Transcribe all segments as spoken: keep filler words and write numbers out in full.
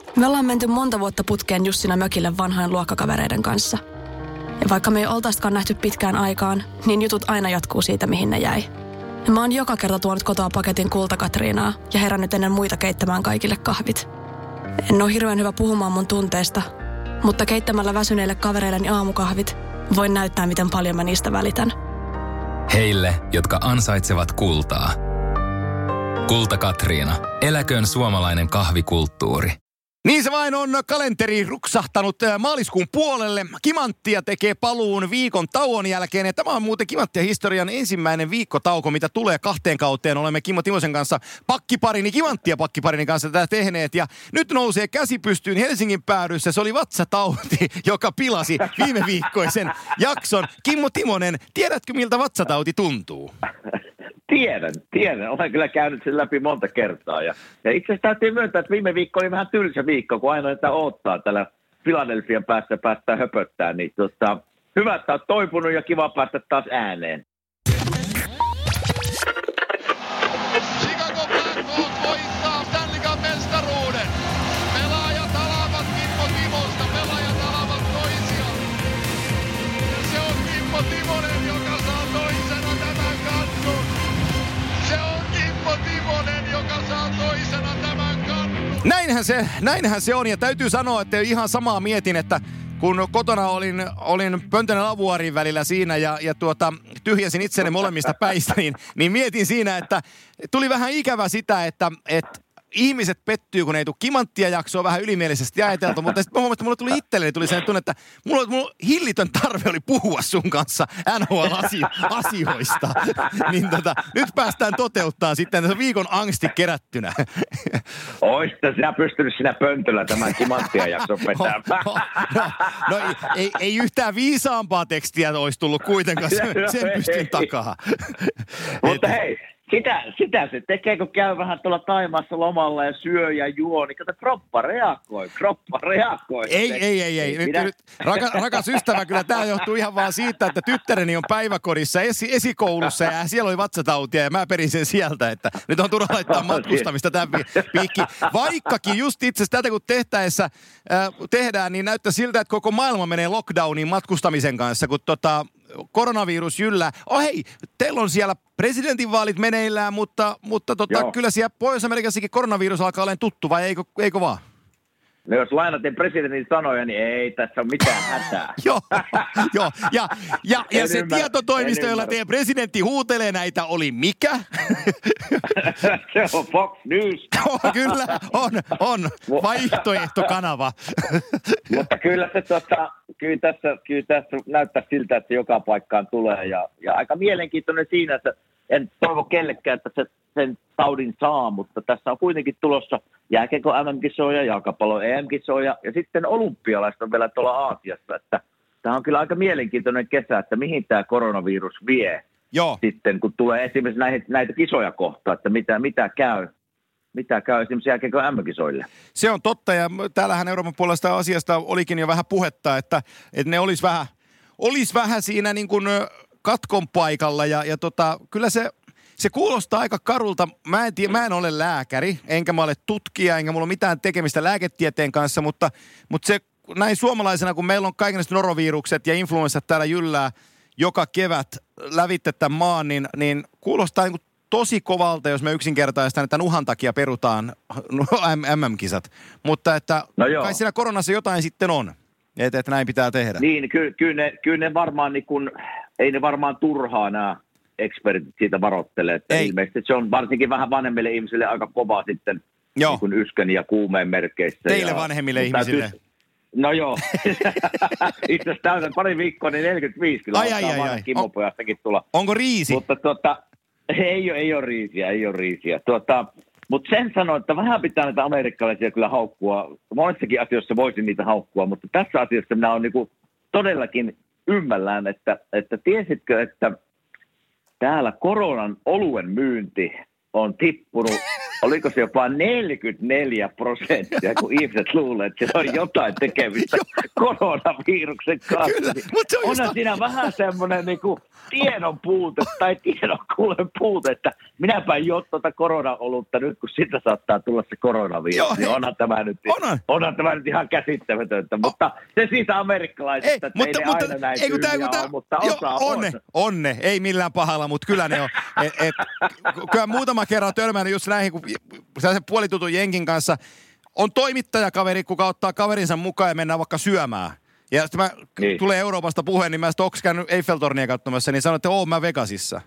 Me ollaan menty monta vuotta putkeen Jussina mökille vanhain luokkakavereiden kanssa. Ja vaikka me ei oltaisikaan nähty pitkään aikaan, niin jutut aina jatkuu siitä, mihin ne jäi. Ja mä oon joka kerta tuonut kotoa paketin kultakatriinaa ja herännyt ennen muita keittämään kaikille kahvit. En ole hirveän hyvä puhumaan mun tunteista, mutta keittämällä väsyneille kavereilleni aamukahvit voin näyttää, miten paljon mä niistä välitän. Heille, jotka ansaitsevat kultaa. Kulta Katriina. Eläköön suomalainen kahvikulttuuri. Niin se vain on kalenteri ruksahtanut maaliskuun puolelle. Kimanttia tekee paluun viikon tauon jälkeen. Ja tämä on muuten Kimanttia historian ensimmäinen viikkotauko, mitä tulee kahteen kauteen. Olemme Kimmo Timosen kanssa pakkiparini, Kimanttia pakkiparini kanssa tätä tehneet. Ja nyt nousee käsi pystyyn Helsingin päädyssä. Se oli vatsatauti, joka pilasi viime viikkoisen jakson. Kimmo Timonen, tiedätkö miltä vatsatauti tuntuu? Tiedän, tiedän. Olen kyllä käynyt sen läpi monta kertaa. Ja, ja itse asiassa täytyy myöntää, että viime viikko oli vähän tylsä viikko, kun aina että odottaa täällä Philadelphian päässä päästään höpöttää. Niin tota, hyvä, että olet toipunut ja kiva päästä taas ääneen. Chicago Blackhawks voittaa Stanley Cup -mestaruuden. Pelaajat alavat Kimmo Timosta, pelaajat alavat toisiaan. Se on Kimmo Timonen, joka saa toisena tämän kannun. Se on Kimmo Timonen, joka saa toisena tämän kannun. Näinhän se, näinhän se on, ja täytyy sanoa, että ihan samaa mietin, että kun kotona olin, olin Pöntönen Lavuaarin välillä siinä ja, ja tuota, tyhjäsin itseni molemmista päistä, niin, niin mietin siinä, että tuli vähän ikävä sitä, että, että ihmiset pettyy, kun ei tule Kimanttia jaksoa vähän ylimielisesti ajateltu, mutta sitten huomasin, että mulle tuli itselleni tuli sellainen tunne, että mulla, mulla hillitön tarve oli puhua sun kanssa N H L-asioista. niin tota, nyt päästään toteuttaa sitten tässä viikon angsti kerättynä. Oista sinä pystynyt sinä pöntöllä tämän Kimanttia jakson vetämään. no, no, no ei, ei, ei yhtään viisaampaa tekstiä olisi tullut kuitenkaan, sen, sen pystyn takaa. Mutta hei. Sitä, sitä se tekee, kun käy vähän tuolla Taimaassa lomalla ja syö ja juo, niin kato, kroppa reagoi, kroppa reagoi. Ei, ei, ei, ei. Nyt, nyt, rakas, rakas ystävä, kyllä tämä johtuu ihan vaan siitä, että tyttäreni on päiväkodissa esi, esikoulussa ja siellä oli vatsatautia ja mä perin sen sieltä, että nyt on turha laittaa matkustamista tämän piikki. Vaikkakin just itse asiassa tätä kun tehtäessä äh, tehdään, niin näyttää siltä, että koko maailma menee lockdowniin matkustamisen kanssa, kun tota... koronavirus jyllää. Oh hei, teillä on siellä presidentinvaalit meneillään, mutta, mutta tota, kyllä siellä Pohjois-Amerikassakin koronavirus alkaa olemaan tuttu, vai eikö, eikö vaan? No jos lainaten presidentin sanoja, niin ei tässä ole mitään hätää. Joo, jo. ja, ja, ja se ymmärrä, tietotoimisto, jolla teidän presidentti huutelee näitä, oli mikä? Se on Fox News. oh, kyllä, on, on. Vaihtoehtokanava. Mutta kyllä se tota, kyllä tässä, kyllä tässä näyttää siltä, että se joka paikkaan tulee. Ja, ja aika mielenkiintoinen siinä, että en toivo kellekään, että se sen taudin saa, mutta tässä on kuitenkin tulossa jääkiekko M M-kisoja, jalkapallo E M-kisoja ja sitten olympialaiset on vielä tuolla Aasiassa. Että tämä on kyllä aika mielenkiintoinen kesä, että mihin tämä koronavirus vie. Joo. Sitten, kun tulee esimerkiksi näitä, näitä kisoja kohtaan, että mitä, mitä käy. Mitä käy esimerkiksi jälkeen M M-kisoille? Se on totta, ja täällähän Euroopan puolesta asiasta olikin jo vähän puhetta, että, että ne olisi vähän, olisi vähän siinä niin kuin katkon paikalla, ja, ja tota, kyllä se, se kuulostaa aika karulta. Mä en, tiedä, mä en ole lääkäri, enkä mä ole tutkija, enkä mulla ole mitään tekemistä lääketieteen kanssa, mutta, mutta se näin suomalaisena, kun meillä on kaikenlaiset norovirukset ja influenssat täällä jyllää joka kevät lävitte tämän maan, niin, niin kuulostaa niin kuin tosi kovalta, jos me yksinkertaistaan, että tämän uhan takia perutaan M M-kisat. Mutta että no kai siinä koronassa jotain sitten on, että, että näin pitää tehdä. Niin, ky- kyllä ne, ky- ne varmaan, niin kun, ei ne varmaan turhaa nämä ekspertit siitä varoittelee. Että ei. Ilmeisesti se on varsinkin vähän vanhemmille ihmisille aika kova sitten niin kuin yskän ja kuumeen merkeissä. Teille ja, vanhemmille ihmisille. Täytyy, no joo. Itse asiassa täytän pari viikkoa, niin neljäkymmentäviisi kyllä. Ai, ai, ai, ai. Kimmopojastakin tulla. Onko riisi? Mutta tuota... Ei ole, ei ole riisiä, ei ole riisiä. Tuota, mutta sen sanoin, että vähän pitää näitä amerikkalaisia kyllä haukkua. Monessakin asioissa voisin niitä haukkua, mutta tässä asiassa minä olen niinku todellakin ymmällään, että, että tiesitkö, että täällä koronan oluen myynti on tippunut oliko se jopa neljäkymmentäneljä prosenttia, kun ihmiset luulee, että se on jotain tekemistä koronaviruksen kanssa. Kyllä, mutta se on Onhan just... siinä vähän semmoinen niin kuin tiedon puute tai tiedon kuulen puute, että minäpä jo tuota korona-olutta nyt, kun sitä saattaa tulla se koronavirus, Joo, niin onhan tämä, nyt, onhan. onhan tämä nyt ihan käsittämätöntä. Oh. Mutta se siitä amerikkalaisista, että mutta, ei mutta, ne aina näin ei, tyyliä ole, mutta jo, osa onne, on. Onne, ei millään pahalla, mutta kyllä ne on. Et, et, kyllä muutama kerran törmännyt just näihin, kun sellaisen puolitutun jenkin kanssa on toimittajakaveri, kuka ottaa kaverinsa mukaan ja mennään vaikka syömään. Ja sitten mä niin. tulee Euroopasta puheen, niin mä sitten onks käynyt Eiffeltornia katsomassa, niin sanoin, että oon mä Vegasissa.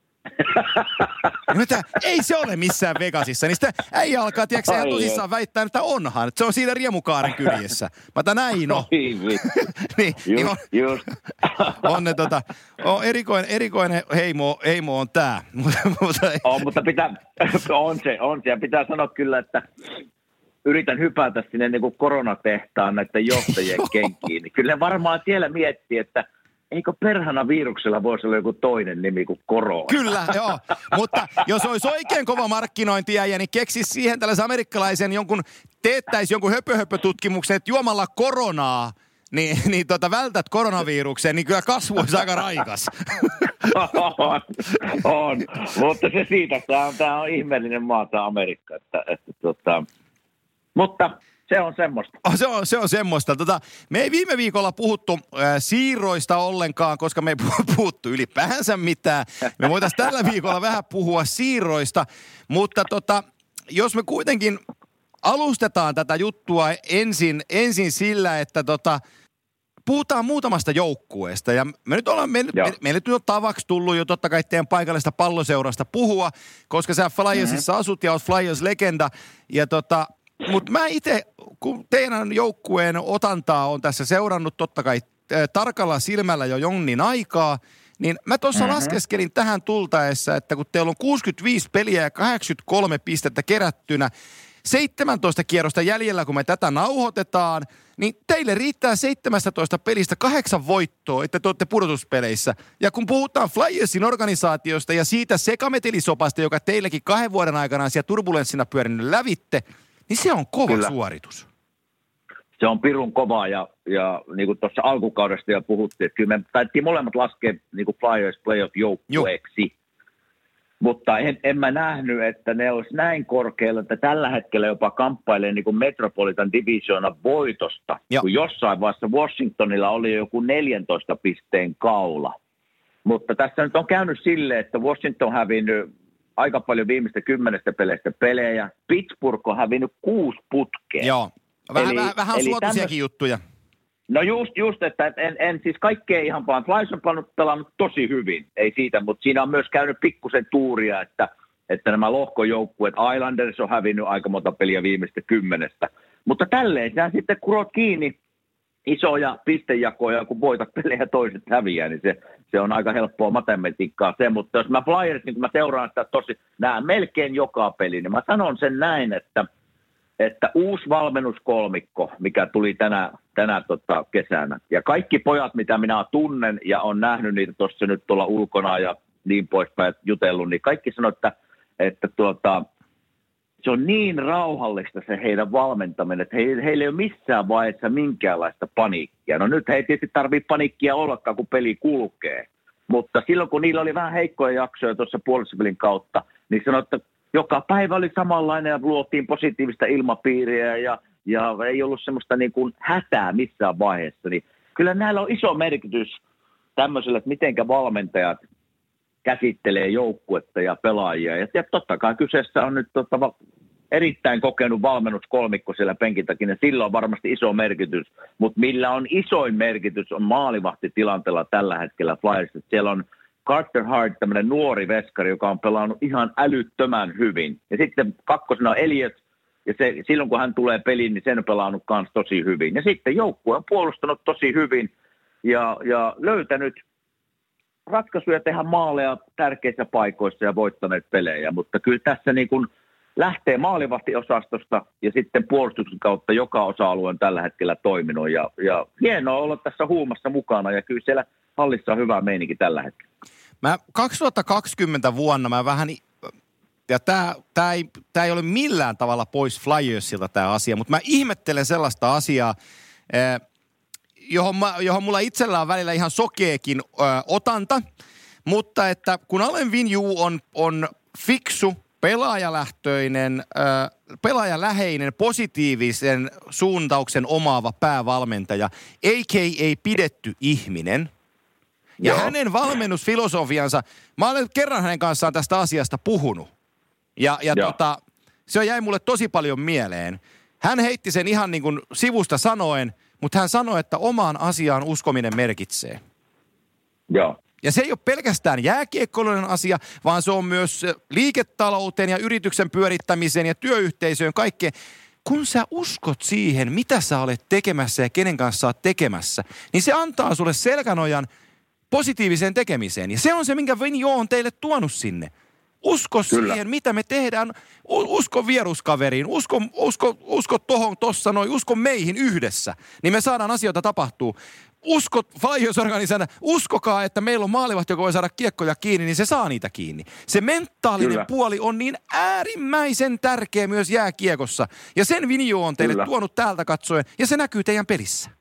Mitä? Ei se ole missään Vegasissa. Niin sitten äijä alkaa, tiedätkö, ihan tosissaan väittää, että onhan. Että se on siinä Riemukaaren kyljessä. Mä otan näin on. niin, niin on, just. on ne tota, on erikoinen, erikoinen heimo, heimo on tää. on, mutta pitää, on se, on se. Ja pitää sanoa kyllä, että yritän hypätä sinne niin kuin koronatehtaan näiden johtajien kenkiin. Niin kyllä varmaan siellä miettii, että eikö perhana viruksella voisi olla joku toinen nimi kuin korona? Kyllä, joo. Mutta jos olisi oikein kova markkinointiäijä, niin keksisi siihen tällaisen amerikkalaisen jonkun, teettäisi jonkun höpö-höpö-tutkimuksen, että juomalla koronaa, niin, niin tota, vältät koronaviruksen, niin kyllä kasvu olisi aika raikas. on, on, mutta se siitä, tämä on, tämä on ihmeellinen maa, tämä Amerikka, että, että tota, mutta se on semmoista. Oh, se, on, se on semmoista. Tota, me ei viime viikolla puhuttu äh, siirroista ollenkaan, koska me ei puhuttu ylipäänsä mitään. Me voitaisiin tällä viikolla vähän puhua siirroista, mutta tota, jos me kuitenkin alustetaan tätä juttua ensin, ensin sillä, että tota, puhutaan muutamasta joukkueesta. Ja me nyt ollaan, me, me, meille nyt on tavaksi tullut jo totta kai teidän paikallista palloseurasta puhua, koska sä Flyersissa mm-hmm. asut ja oot Flyers-legenda. Ja tota, mutta mä itse, kun teidän joukkueen otantaa on tässä seurannut totta kai äh, tarkalla silmällä jo jonnin aikaa, niin mä tuossa mm-hmm. laskeskelin tähän tultaessa, että kun teillä on kuusikymmentäviisi peliä ja kahdeksankymmentäkolme pistettä kerättynä, seitsemäntoista kierrosta jäljellä, kun me tätä nauhoitetaan, niin teille riittää seitsemästätoista pelistä kahdeksan voittoa, että te olette pudotuspeleissä. Ja kun puhutaan Flyersin organisaatiosta ja siitä sekametelisopasta, joka teillekin kahden vuoden aikana on siellä turbulenssina pyörinyt lävitte, niin se on kova Kyllä. suoritus. Se on pirun kova ja, ja niin kuin tuossa alkukaudesta jo puhuttiin, että kyllä me taittiin molemmat laskea niin kuin Flyers playoff-joukkueeksi. Mutta en, en mä nähnyt, että ne olisi näin korkealla, että tällä hetkellä jopa kamppailee niin kuin Metropolitan Divisioonan voitosta. Joo. Kun jossain vaiheessa Washingtonilla oli joku neljäntoista pisteen kaula. Mutta tässä nyt on käynyt silleen, että Washington on hävinnyt aika paljon viimeistä kymmenestä peleistä pelejä. Pittsburgh on hävinnyt kuusi putkea. Joo, vähän, eli, vähän, vähän on suotuisiakin tämmöis... juttuja. No just, just että en, en siis kaikkea ihan vaan. Flyers on pelannut tosi hyvin, ei siitä, mutta siinä on myös käynyt pikkusen tuuria, että, että nämä lohkojoukkueet, Islanders on hävinnyt aika monta peliä viimeistä kymmenestä. Mutta tälleen sä sitten kurot kiinni isoja pistejakoja, kun voitat pelejä toiset häviää, niin se, se on aika helppoa matematiikkaa se. Mutta jos mä Flyers, niin kun mä seuraan sitä tosi, näen melkein joka peli, niin mä sanon sen näin, että että uusi valmennuskolmikko, mikä tuli tänä, tänä tota, kesänä. Ja kaikki pojat, mitä minä tunnen ja on nähnyt niitä tuossa nyt tuolla ulkona ja niin poispäin jutellut, niin kaikki sanoo, että, että tuota, se on niin rauhallista se heidän valmentaminen, että he, heillä ei ole missään vaiheessa minkäänlaista paniikkia. No nyt he ei tietysti tarvitse paniikkia ollakaan, kun peli kulkee. Mutta silloin, kun niillä oli vähän heikkoja jaksoja tuossa puolustusvelin kautta, niin sanoi, että joka päivä oli samanlainen ja luotiin positiivista ilmapiiriä ja, ja ei ollut semmoista niin kuin hätää missään vaiheessa. Niin kyllä näillä on iso merkitys tämmöisellä, että mitenkä valmentajat käsittelee joukkuetta ja pelaajia. Ja, ja totta kai kyseessä on nyt tota, erittäin kokenut valmennuskolmikko siellä penkintäkin ja sillä on varmasti iso merkitys. Mutta millä on isoin merkitys on maalivahtitilanteella tällä hetkellä Flyers. Siellä on Carter Hart, tämmöinen nuori veskari, joka on pelannut ihan älyttömän hyvin. Ja sitten kakkosena on Elliot, ja se, silloin kun hän tulee peliin, niin sen on pelannut myös tosi hyvin. Ja sitten joukkue on puolustanut tosi hyvin ja, ja löytänyt ratkaisuja tehdä maaleja tärkeissä paikoissa ja voittaneet pelejä. Mutta kyllä tässä niin kuin lähtee maalivahtiosastosta ja sitten puolustuksen kautta joka osa-alue on tällä hetkellä toiminut. Ja, ja hienoa olla tässä huumassa mukana ja kyllä siellä hallissa on hyvä meininki tällä hetkellä. Mä kaksituhattakaksikymmentä vuonna mä vähän ja tämä tää ei, tää ei ole millään tavalla pois Flyersilta tämä asia, mutta mä ihmettelen sellaista asiaa, eh, johon, mä, johon mulla itsellä on välillä ihan sokeekin ö, otanta, mutta että kun Alain Vigneault on, on fiksu, pelaajalähtöinen, ö, pelaajaläheinen, positiivisen suuntauksen omaava päävalmentaja, a k a pidetty ihminen, ja Joo. hänen valmennusfilosofiansa, mä olen kerran hänen kanssaan tästä asiasta puhunut, ja, ja tota, se jäi mulle tosi paljon mieleen. Hän heitti sen ihan niin kuin sivusta sanoen, mutta hän sanoi, että omaan asiaan uskominen merkitsee. Joo. Ja se ei ole pelkästään jääkiekkoilun asia, vaan se on myös liiketalouteen ja yrityksen pyörittämiseen ja työyhteisöön kaikkeen. Kun sä uskot siihen, mitä sä olet tekemässä ja kenen kanssa sä oot tekemässä, niin se antaa sulle selkänojan positiiviseen tekemiseen. Ja se on se, minkä Vigneault on teille tuonut sinne. Usko Kyllä. siihen, mitä me tehdään. Usko vieruskaveriin, usko, usko, usko tohon tossa noin, usko meihin yhdessä. Niin me saadaan asioita tapahtuu. Usko Flyers-organisana, uskokaa, että meillä on maalivahti, joka voi saada kiekkoja kiinni, niin se saa niitä kiinni. Se mentaalinen Kyllä. puoli on niin äärimmäisen tärkeä myös jääkiekossa. Ja sen Vigneault on teille Kyllä. tuonut täältä katsoen, ja se näkyy teidän pelissä.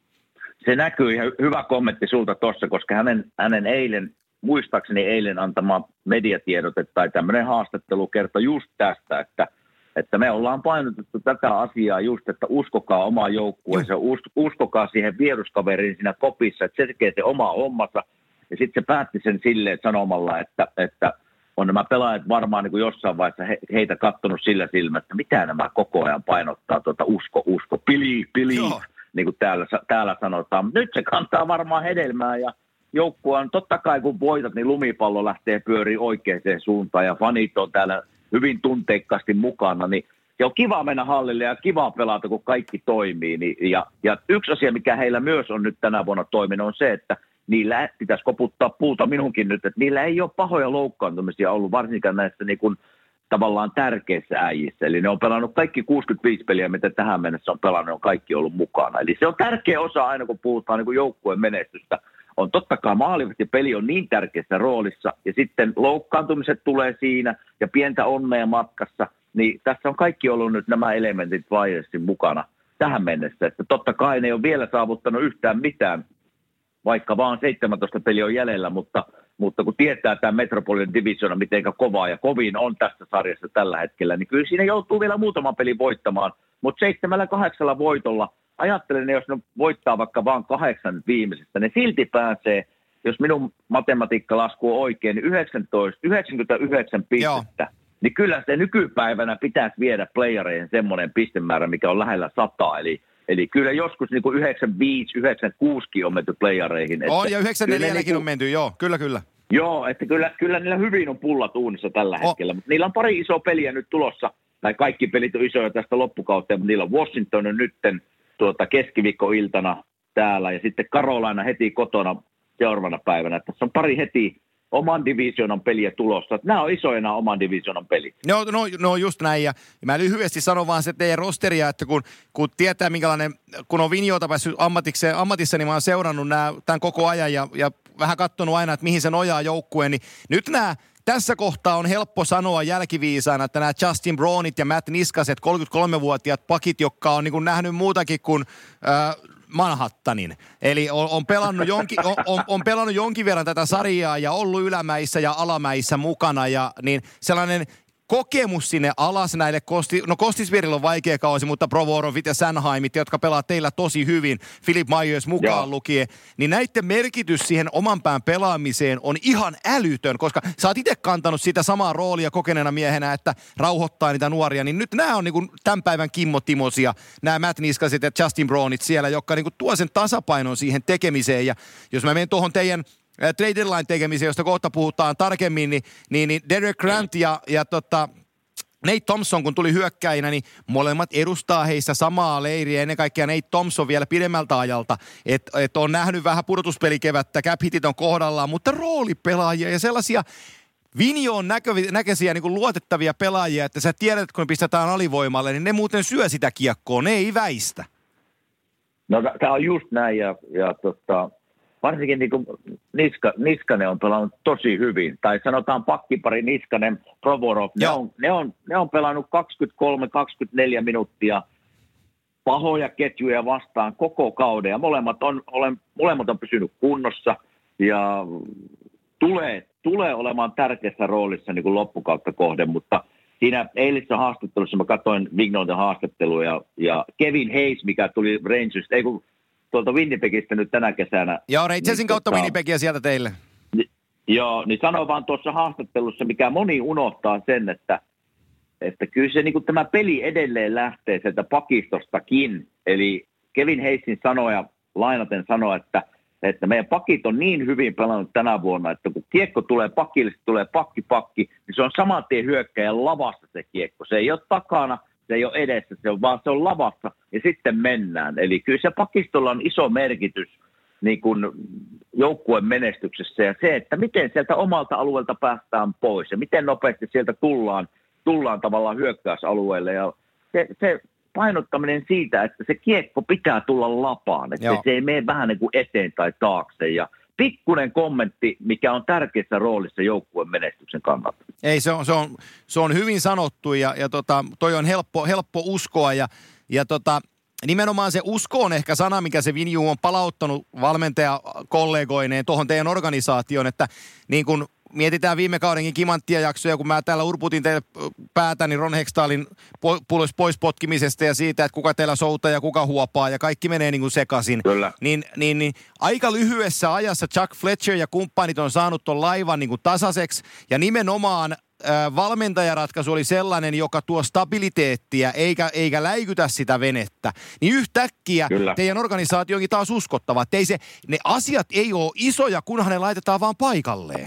Se näkyy, ja hyvä kommentti sulta tuossa, koska hänen, hänen eilen, muistaakseni eilen antama mediatiedote tai tämmöinen haastattelu kertoi just tästä, että, että me ollaan painotettu tätä asiaa just, että uskokaa omaa joukkueensa, uskokaa siihen vieruskaveriin siinä kopissa, että se tekee se oma hommansa. Ja sitten se päätti sen silleen sanomalla, että, että on nämä pelaajat varmaan niin kuin jossain vaiheessa he, heitä kattonut sillä silmällä, että mitä nämä koko ajan painottaa tuota usko, usko, believe, believe, niin kuin täällä, täällä sanotaan. Nyt se kantaa varmaan hedelmää ja joukkue on totta kai kun voitat, niin lumipallo lähtee pyöriin oikeaan suuntaan ja fanit on täällä hyvin tunteikkaasti mukana, niin se on kiva mennä hallille ja kiva pelata, kun kaikki toimii. Niin, ja, ja yksi asia, mikä heillä myös on nyt tänä vuonna toiminut, on se, että niillä pitäisi koputtaa puuta minunkin nyt, että niillä ei ole pahoja loukkaantumisia ollut, varsinkaan näissä niin kuin, tavallaan tärkeissä äijissä. Eli ne on pelannut kaikki kuusikymmentäviisi peliä, mitä tähän mennessä on pelannut, ne on kaikki ollut mukana. Eli se on tärkeä osa aina, kun puhutaan niin kuin joukkueen menestystä. On totta kai maalivahtipeli on niin tärkeässä roolissa, ja sitten loukkaantumiset tulee siinä, ja pientä onnea matkassa, niin tässä on kaikki ollut nyt nämä elementit Flyersin mukana tähän mennessä, että totta kai ne ei ole vielä saavuttanut yhtään mitään, vaikka vaan seitsemäntoista peliä on jäljellä, mutta, mutta kun tietää tämä Metropolitan Divisiona, miten kovaa ja kovin on tässä sarjassa tällä hetkellä, niin kyllä siinä joutuu vielä muutaman pelin voittamaan, mutta seitsemällä kahdeksalla voitolla, ajattelen, jos ne voittaa vaikka vaan kahdeksan viimeisestä, ne silti pääsee, jos minun matematiikkalasku on oikein, niin yhdeksäntoista, yhdeksänkymmentäyhdeksän pistettä. Joo. Niin kyllä se nykypäivänä pitäisi viedä playereihin semmoinen pistemäärä, mikä on lähellä sataa. Eli, eli kyllä joskus niin kuin yhdeksänkymmentäviisi yhdeksänkymmentäkuusi on menty playereihin. On, ja yhdeksänkymmentäneljäkin niin on menty, joo, kyllä, kyllä. Joo, että kyllä, kyllä niillä hyvin on pullat uunissa tällä hetkellä, oh. Mutta niillä on pari isoa peliä nyt tulossa, tai kaikki pelit on isoja tästä loppukauteen, mutta niillä on Washington on nytten tuota keskiviikkoiltana täällä, ja sitten Carolina heti kotona seuraavana päivänä. Tässä on pari heti oman divisionan peliä tulossa. Nämä on isoja nämä oman divisionan pelit. No, no, no just näin, ja mä lyhyesti sanon vaan se teidän rosteria, että kun, kun tietää minkälainen, kun on Vigneaulta päässyt ammatissa, niin mä oon seurannut nämä, tämän koko ajan, ja, ja vähän katsonut aina, että mihin se nojaa joukkueen, niin nyt nämä tässä kohtaa on helppo sanoa jälkiviisaana, että nämä Justin Braunit ja Matt Niskaset, kolmekymmentäkolmevuotiaat pakit, jotka on niin kuin nähnyt muutakin kuin äh, Manhattanin. Eli on, on, pelannut jonkin, on, on, on pelannut jonkin verran tätä sarjaa ja ollut ylämäissä ja alamäissä mukana. Ja, niin sellainen kokemus sinne alas näille, Kosti, no Kostisvirillä on vaikea kausi, mutta Provorovit ja Sanheimit, jotka pelaa teillä tosi hyvin, Philip Myers mukaan Joo. lukien, niin näiden merkitys siihen oman pään pelaamiseen on ihan älytön, koska sä oot itse kantanut sitä samaa roolia kokeneena miehenä, että rauhoittaa niitä nuoria, niin nyt nämä on niin kuin tämän päivän Kimmo Timosia, nämä Matt Niskaset ja Justin Braunit siellä, jotka niin kuin tuo sen tasapainon siihen tekemiseen, ja jos mä menen tuohon teidän trade deadline tekemiseen, josta kohta puhutaan tarkemmin, niin, niin, niin Derek Grant ja, ja tota, Nate Thompson, kun tuli hyökkäinä, niin molemmat edustaa heistä samaa leiriä, ennen kaikkea Nate Thompson vielä pidemmältä ajalta, että et on nähnyt vähän pudotuspelikevättä, cap hitit on kohdallaan, mutta roolipelaajia ja sellaisia Vigneaultin näköisiä niin kuin luotettavia pelaajia, että sä tiedät, että kun ne pistetään alivoimalle, niin ne muuten syö sitä kiekkoa, ne ei väistä. No tämä on just näin, ja, ja tota, varsinkin niin kuin Niska, Niskanen on pelannut tosi hyvin. Tai sanotaan pakkipari Niskanen, Provorov. Ne on, ne, on, ne on pelannut kaksikymmentäkolme kaksikymmentäneljä minuuttia pahoja ketjuja vastaan koko kauden. Ja molemmat on, olen, molemmat on pysynyt kunnossa ja tulee, tulee olemaan tärkeässä roolissa niin kuin loppukautta kohden, mutta siinä eilisessä haastattelussa mä katsoin Vignolten haastattelua ja, ja Kevin Hayes, mikä tuli Rangersista, ei kun tuolta Winnipegistä nyt tänä kesänä. Joo, Rangersin niin, kautta tota, Winnipegia sieltä teille. Ni, joo, niin sano vaan tuossa haastattelussa, mikä moni unohtaa sen, että, että kyllä se niin kuin tämä peli edelleen lähtee sieltä pakistostakin. Eli Kevin Hayesin sanoja, lainaten sanoa, että että meidän pakit on niin hyvin pelannut tänä vuonna, että kun kiekko tulee pakille, se tulee pakki pakki, niin se on saman tien hyökkäjän lavassa se kiekko. Se ei ole takana, se ei ole edessä, se on, vaan se on lavassa ja sitten mennään. Eli kyllä se pakistolla on iso merkitys niin kuin joukkueen menestyksessä ja se, että miten sieltä omalta alueelta päästään pois ja miten nopeasti sieltä tullaan, tullaan tavallaan hyökkäysalueelle ja se, se painottaminen siitä, että se kiekko pitää tulla lapaan, että Joo. se ei mene vähän niin kuin eteen tai taakse. Ja pikkuinen kommentti, mikä on tärkeässä roolissa joukkueen menestyksen kannalta. Ei, se on, se on, se on hyvin sanottu ja, ja tota, toi on helppo, helppo uskoa ja, ja tota, nimenomaan se usko on ehkä sana, mikä se Vinju on palauttanut valmentajakollegoineen tuohon teidän organisaatioon, että niin kuin mietitään viime kaudenkin kimanttia jaksoja, kun mä täällä urputin teille päätä, niin Ron Hextaalin po- pois potkimisesta ja siitä, että kuka teillä soutaa ja kuka huopaa ja kaikki menee niin kuin sekaisin. Kyllä. Niin, niin, niin aika lyhyessä ajassa Chuck Fletcher ja kumppanit on saanut ton laivan niin kuin tasaiseksi ja nimenomaan äh, valmentajaratkaisu oli sellainen, joka tuo stabiliteettia eikä, eikä läikytä sitä venettä. Niin yhtäkkiä Kyllä. teidän organisaatio onkin taas uskottava, että ei se, ne asiat ei ole isoja, kunhan ne laitetaan vaan paikalleen.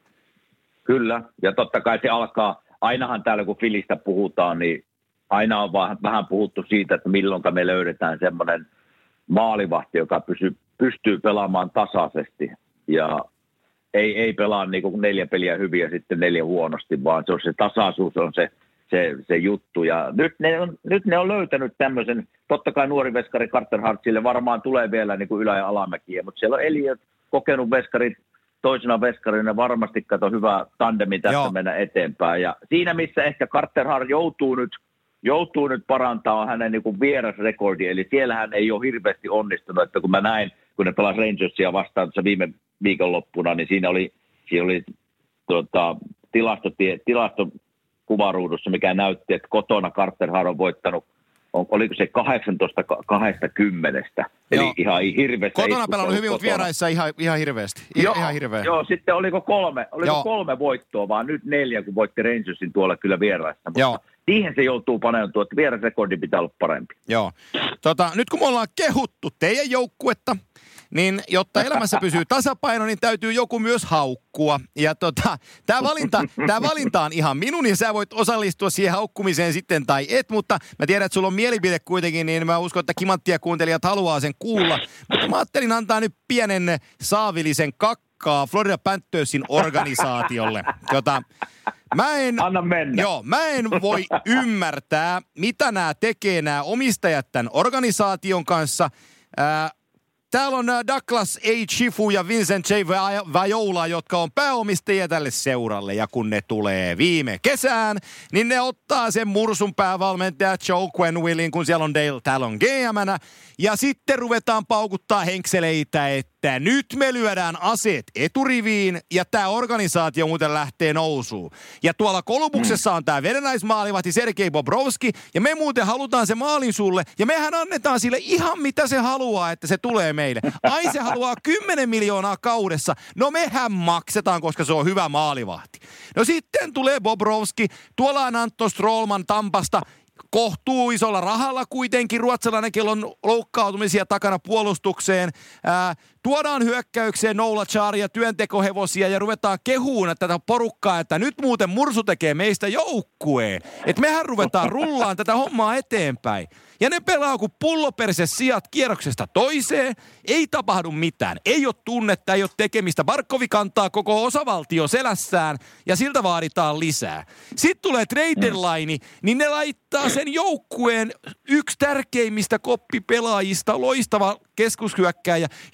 Kyllä, ja totta kai se alkaa, ainahan täällä kun Filistä puhutaan, niin aina on vaan vähän puhuttu siitä, että milloinka me löydetään semmoinen maalivahti, joka pysyy, pystyy pelaamaan tasaisesti. Ja ei, ei pelaa niin kuin neljä peliä hyvin ja sitten neljä huonosti, vaan se on se tasaisuus, on se, se, se juttu. Ja nyt ne, on, nyt ne on löytänyt tämmöisen, totta kai nuori veskari Carter Hartsille varmaan tulee vielä niin kuin ylä- ja alamäkiä, mutta siellä on Eliot, kokenut veskarit, toisena veskarina varmasti kato hyvä tandemi tässä Joo. mennä eteenpäin. Ja siinä, missä ehkä Carter Hart joutuu nyt, joutuu nyt parantaa hänen niin kuin vierasrekordi, eli siellähän ei ole hirveästi onnistunut, että kun mä näin, kun ne pelasi Rangersia vastaan tuossa viime viikonloppuna, niin siinä oli, siinä oli tuota, tilastotie, tilastokuvaruudussa, mikä näytti, että kotona Carter Hart on voittanut, on, oliko se kahdeksantoista kaksikymmentä, eli joo. ihan hirveästi. Kotona pelannut hyvin, mutta vieraissa ihan, ihan hirveästi. Joo, ihan hirveä. joo, sitten oliko kolme, oliko kolme voittoa, vaan nyt neljä, kun voitti Rangersin tuolla kyllä vieraissa. Mutta joo. siihen se joutuu paneutua, että vierasrekordi pitää olla parempi. Joo. Tota, nyt kun me ollaan kehuttu teidän joukkuetta, niin jotta elämässä pysyy tasapaino, niin täytyy joku myös haukkua. Ja tota, tämä valinta, tää valinta on ihan minun, ja sä voit osallistua siihen haukkumiseen sitten tai et, mutta mä tiedän, että sulla on mielipide kuitenkin, niin mä uskon, että kimanttia kuuntelijat haluaa sen kuulla. Mutta mä ajattelin antaa nyt pienen saavillisen kakkaa Florida Panthersin organisaatiolle. Jota Mä en, Anna mennä. Joo, mä en voi ymmärtää, mitä nämä tekee nämä omistajat tämän organisaation kanssa. Ää, Täällä on Douglas A. Chifu ja Vincent J. Viola, jotka on pääomistajia tälle seuralle. Ja kun ne tulee viime kesään, niin ne ottaa sen mursun päävalmentaja Joe Quennevillin, kun siellä on Dale Talon G M:nä. Ja sitten ruvetaan paukuttaa henkseleitä, että nyt me lyödään aseet eturiviin ja tämä organisaatio muuten lähtee nousuun. Ja tuolla Kolumbuksessa on tämä venäläismaalivahti Sergei Bobrovski ja me muuten halutaan se maalin sulle ja mehän annetaan sille ihan mitä se haluaa, että se tulee meille. Ai se haluaa kymmenen miljoonaa kaudessa. No mehän maksetaan, koska se on hyvä maalivahti. No sitten tulee Bobrovski, tuolla on Anton Strollman Tampasta. Kohtuu isolla rahalla kuitenkin. Ruotsalainen, kello on loukkautumisia takana puolustukseen. Ää, tuodaan hyökkäykseen Noula Charia, työntekohevosia ja ruvetaan kehuun tätä porukkaa, että nyt muuten Mursu tekee meistä joukkueen. Että mehän ruvetaan rullaan tätä hommaa eteenpäin. Ja ne pelaa kuin pulloperse sijat kierroksesta toiseen. Ei tapahdu mitään. Ei ole tunnetta, ei ole tekemistä. Barkovi kantaa koko osavaltio selässään ja siltä vaaditaan lisää. Sitten tulee trade deadline, niin ne laittaa sen joukkueen yksi tärkeimmistä koppipelaajista, loistava keskushyökkääjä, joka on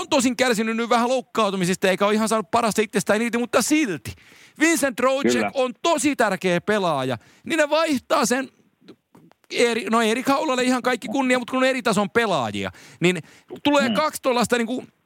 on tosin kärsinyt nyt vähän loukkaantumisista, eikä ole ihan saanut parasta itsestään irti, mutta silti. Vincent Trocheck on tosi tärkeä pelaaja. Niin ne vaihtaa sen, eri, no Erik Haulalle ihan kaikki kunnia, mutta kun on eri tason pelaajia, niin tulee hmm. kaksi tuollaista niin kuin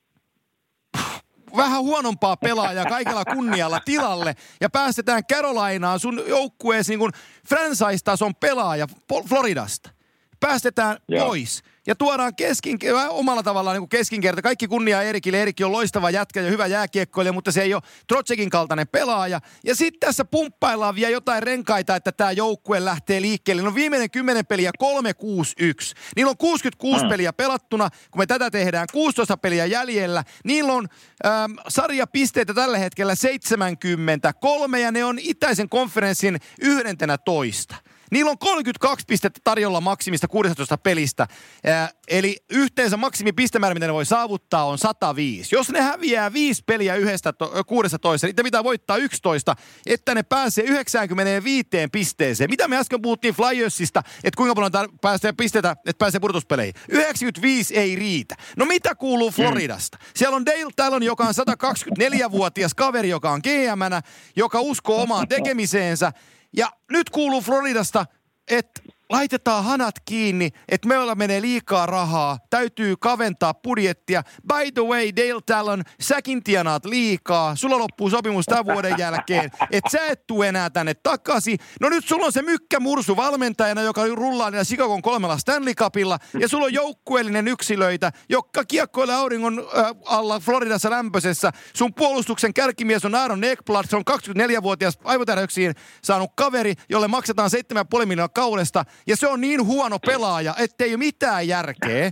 vähän huonompaa pelaajaa kaikella kunnialla tilalle ja päästetään Carolinaan sun joukkueesi niin kuin franchise-tason pelaaja Floridasta. Päästetään Joo. pois ja tuodaan keskin, omalla tavallaan niin kuin keskinkerta. Kaikki kunnia Erikille. Erikki on loistava jätkä ja hyvä jääkiekkoilija, mutta se ei ole Trotsekin kaltainen pelaaja. Ja sitten tässä pumppaillaan vielä jotain renkaita, että tämä joukkue lähtee liikkeelle. No viimeinen kymmenen peliä kolme kuusi yksi. Niillä on kuusikymmentäkuusi mm. peliä pelattuna, kun me tätä tehdään. kuusitoista peliä jäljellä. Niillä on ähm, sarjapisteitä tällä hetkellä seitsemänkymmentäkolme ja ne on itäisen konferenssin yhdentenätoista. Niillä on kolmekymmentäkaksi pistettä tarjolla maksimista kuusitoista pelistä. Äh, eli yhteensä maksimipistemäärä, mitä ne voi saavuttaa, on sata viisi. Jos ne häviää viisi peliä yhdestä to- kuusitoista, niin pitää voittaa yksitoista, että ne pääsee yhdeksänkymmentäviisi pisteeseen. Mitä me äsken puhuttiin Flyersista, että kuinka paljon tar- pääsee pistetä, että pääsee pudotuspeleihin. yhdeksänkymmentäviisi ei riitä. No mitä kuuluu Floridasta? Siellä on Dale Talon, joka on sata kaksikymmentäneljävuotias kaveri, joka on G M:nä, joka uskoo omaan tekemiseensä. Ja nyt kuuluu Floridasta, että laitetaan hanat kiinni, että meillä menee liikaa rahaa, täytyy kaventaa budjettia. By the way, Dale Talon, säkin tienaat liikaa, sulla loppuu sopimus tämän vuoden jälkeen, että sä et tuu enää tänne takaisin. No nyt sulla on se Mykkä Mursu valmentajana, joka rullaa niillä Chicagon kolmella Stanley Cupilla, ja sulla on joukkueellinen yksilöitä, jotka kiekkoilee auringon äh, alla Floridassa lämpöisessä. Sun puolustuksen kärkimies on Aaron Ekblad, se on kaksikymmentäneljävuotias aivotäräyksiin saanut kaveri, jolle maksetaan seitsemän pilkku viisi miljoonaa kaudesta. Ja se on niin huono pelaaja, ettei mitään järkeä.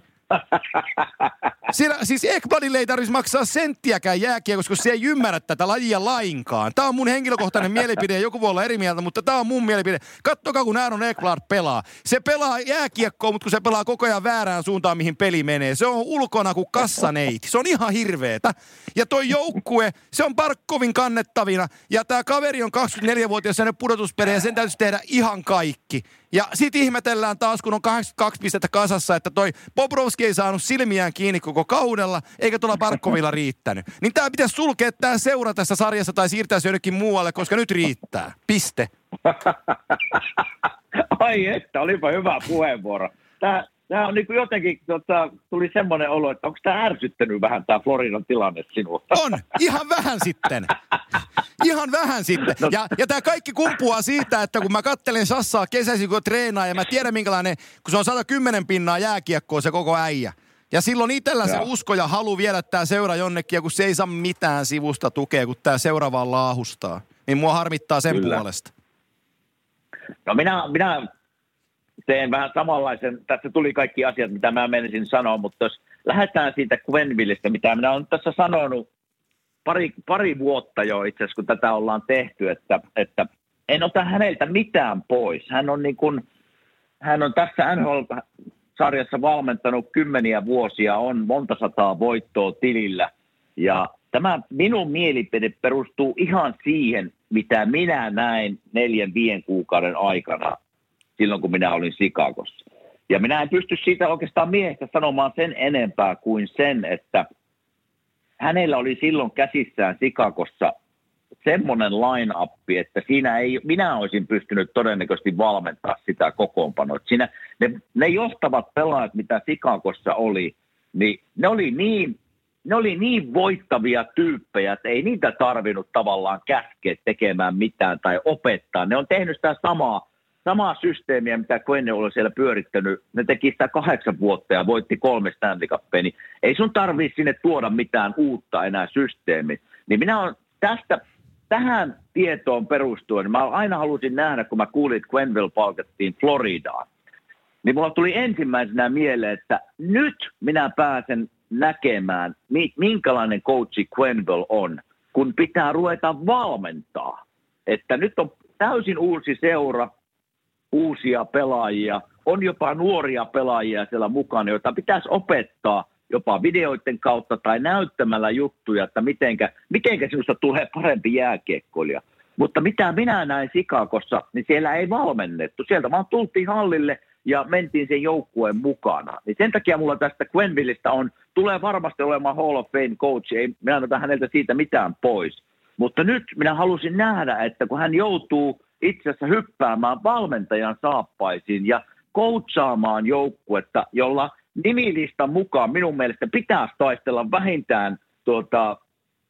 Sillä, siis Ekbladille ei tarvitsisi maksaa senttiäkään jääkiekossa, koska se ei ymmärrä tätä lajia lainkaan. Tämä on mun henkilökohtainen mielipide ja joku voi olla eri mieltä, mutta tämä on mun mielipide. Kattokaa, kun Aaron Ekblad pelaa. Se pelaa jääkiekkoa, mutta kun se pelaa koko ajan väärään suuntaan, mihin peli menee. Se on ulkona kuin kassaneiti. Se on ihan hirveetä. Ja toi joukkue, se on Barkovin kannettavina. Ja tämä kaveri on kaksikymmentäneljävuotias ja pudotuspelejä ja sen täytyisi tehdä ihan kaikki. Ja sit ihmetellään taas, kun on kahdeksankymmentäkaksi pistettä kasassa, että toi Bobrovski ei saanut silmiään kiinni koko kaudella, eikä tuolla Barkovilla riittänyt. Niin tää pitäisi sulkea tää seura tässä sarjassa tai siirtää se jonnekin muualle, koska nyt riittää. Piste. Ai että, olipa hyvä puheenvuoro. Tää, tää on niin kuin jotenkin, tota, tuli semmoinen olo, että onko tää ärsyttänyt vähän tää Floridan tilanne sinua? On, ihan vähän sitten. Ihan vähän sitten. Ja, ja tämä kaikki kumpuaa siitä, että kun mä kattelen Sassaa kesäisin, kun treenaa, ja mä tiedän minkälainen, kun se on sata kymmenen pinnaa jääkiekkoa se koko äijä. Ja silloin itsellä se usko ja halu viedä tää seura jonnekin, ja kun se ei saa mitään sivusta tukea, kun tää seura vaan laahustaa. Niin mua harmittaa sen Kyllä. puolesta. No minä, minä teen vähän samanlaisen, tässä tuli kaikki asiat, mitä mä menisin sanoa, mutta jos lähdetään siitä Quennevillestä, mitä minä olen tässä sanonut, Pari, pari vuotta jo itse asiassa, kun tätä ollaan tehty, että, että en ota häneltä mitään pois. Hän on, niin kuin, hän on tässä N H L-sarjassa valmentanut kymmeniä vuosia, on monta sataa voittoa tilillä. Ja tämä minun mielipide perustuu ihan siihen, mitä minä näin neljän, viiden kuukauden aikana silloin, kun minä olin Chicagossa. Ja minä en pysty siitä oikeastaan miehestä sanomaan sen enempää kuin sen, että hänellä oli silloin käsissään Chicagossa semmoinen line-up, että siinä ei, minä olisin pystynyt todennäköisesti valmentaa sitä kokoonpanoa. Siinä ne, ne johtavat pelaajat, mitä Chicagossa oli, niin ne oli niin, ne oli niin voittavia tyyppejä, että ei niitä tarvinnut tavallaan käskeä tekemään mitään tai opettaa. Ne on tehnyt sitä samaa, samaa systeemiä, mitä Quenne oli siellä pyörittänyt. Ne teki sitä kahdeksan vuotta ja voitti kolme Stanley Cupia, niin ei sun tarvitse sinne tuoda mitään uutta enää systeemiä. Niin minä olen tästä, tähän tietoon perustuen, mä aina halusin nähdä, kun mä kuulin, että Quenneville palkattiin Floridaan, niin mulla tuli ensimmäisenä mieleen, että nyt minä pääsen näkemään, minkälainen coachi Quenneville on, kun pitää ruveta valmentaa. Että nyt on täysin uusi seura, uusia pelaajia, on jopa nuoria pelaajia siellä mukana, joita pitäisi opettaa jopa videoiden kautta tai näyttämällä juttuja, että mitenkä, mitenkä sinusta tulee parempi jääkiekkoilija. Mutta mitä minä näin Chicagossa, niin siellä ei valmennettu. Sieltä vaan tultiin hallille ja mentiin sen joukkueen mukana. Niin sen takia mulla tästä Quennevillestä on, tulee varmasti olemaan Hall of Fame coach, ei minä anneta häneltä siitä mitään pois. Mutta nyt minä halusin nähdä, että kun hän joutuu itse asiassa hyppäämään valmentajan saappaisiin ja coachaamaan joukkuetta, jolla nimilistan mukaan minun mielestä pitäisi taistella vähintään tuota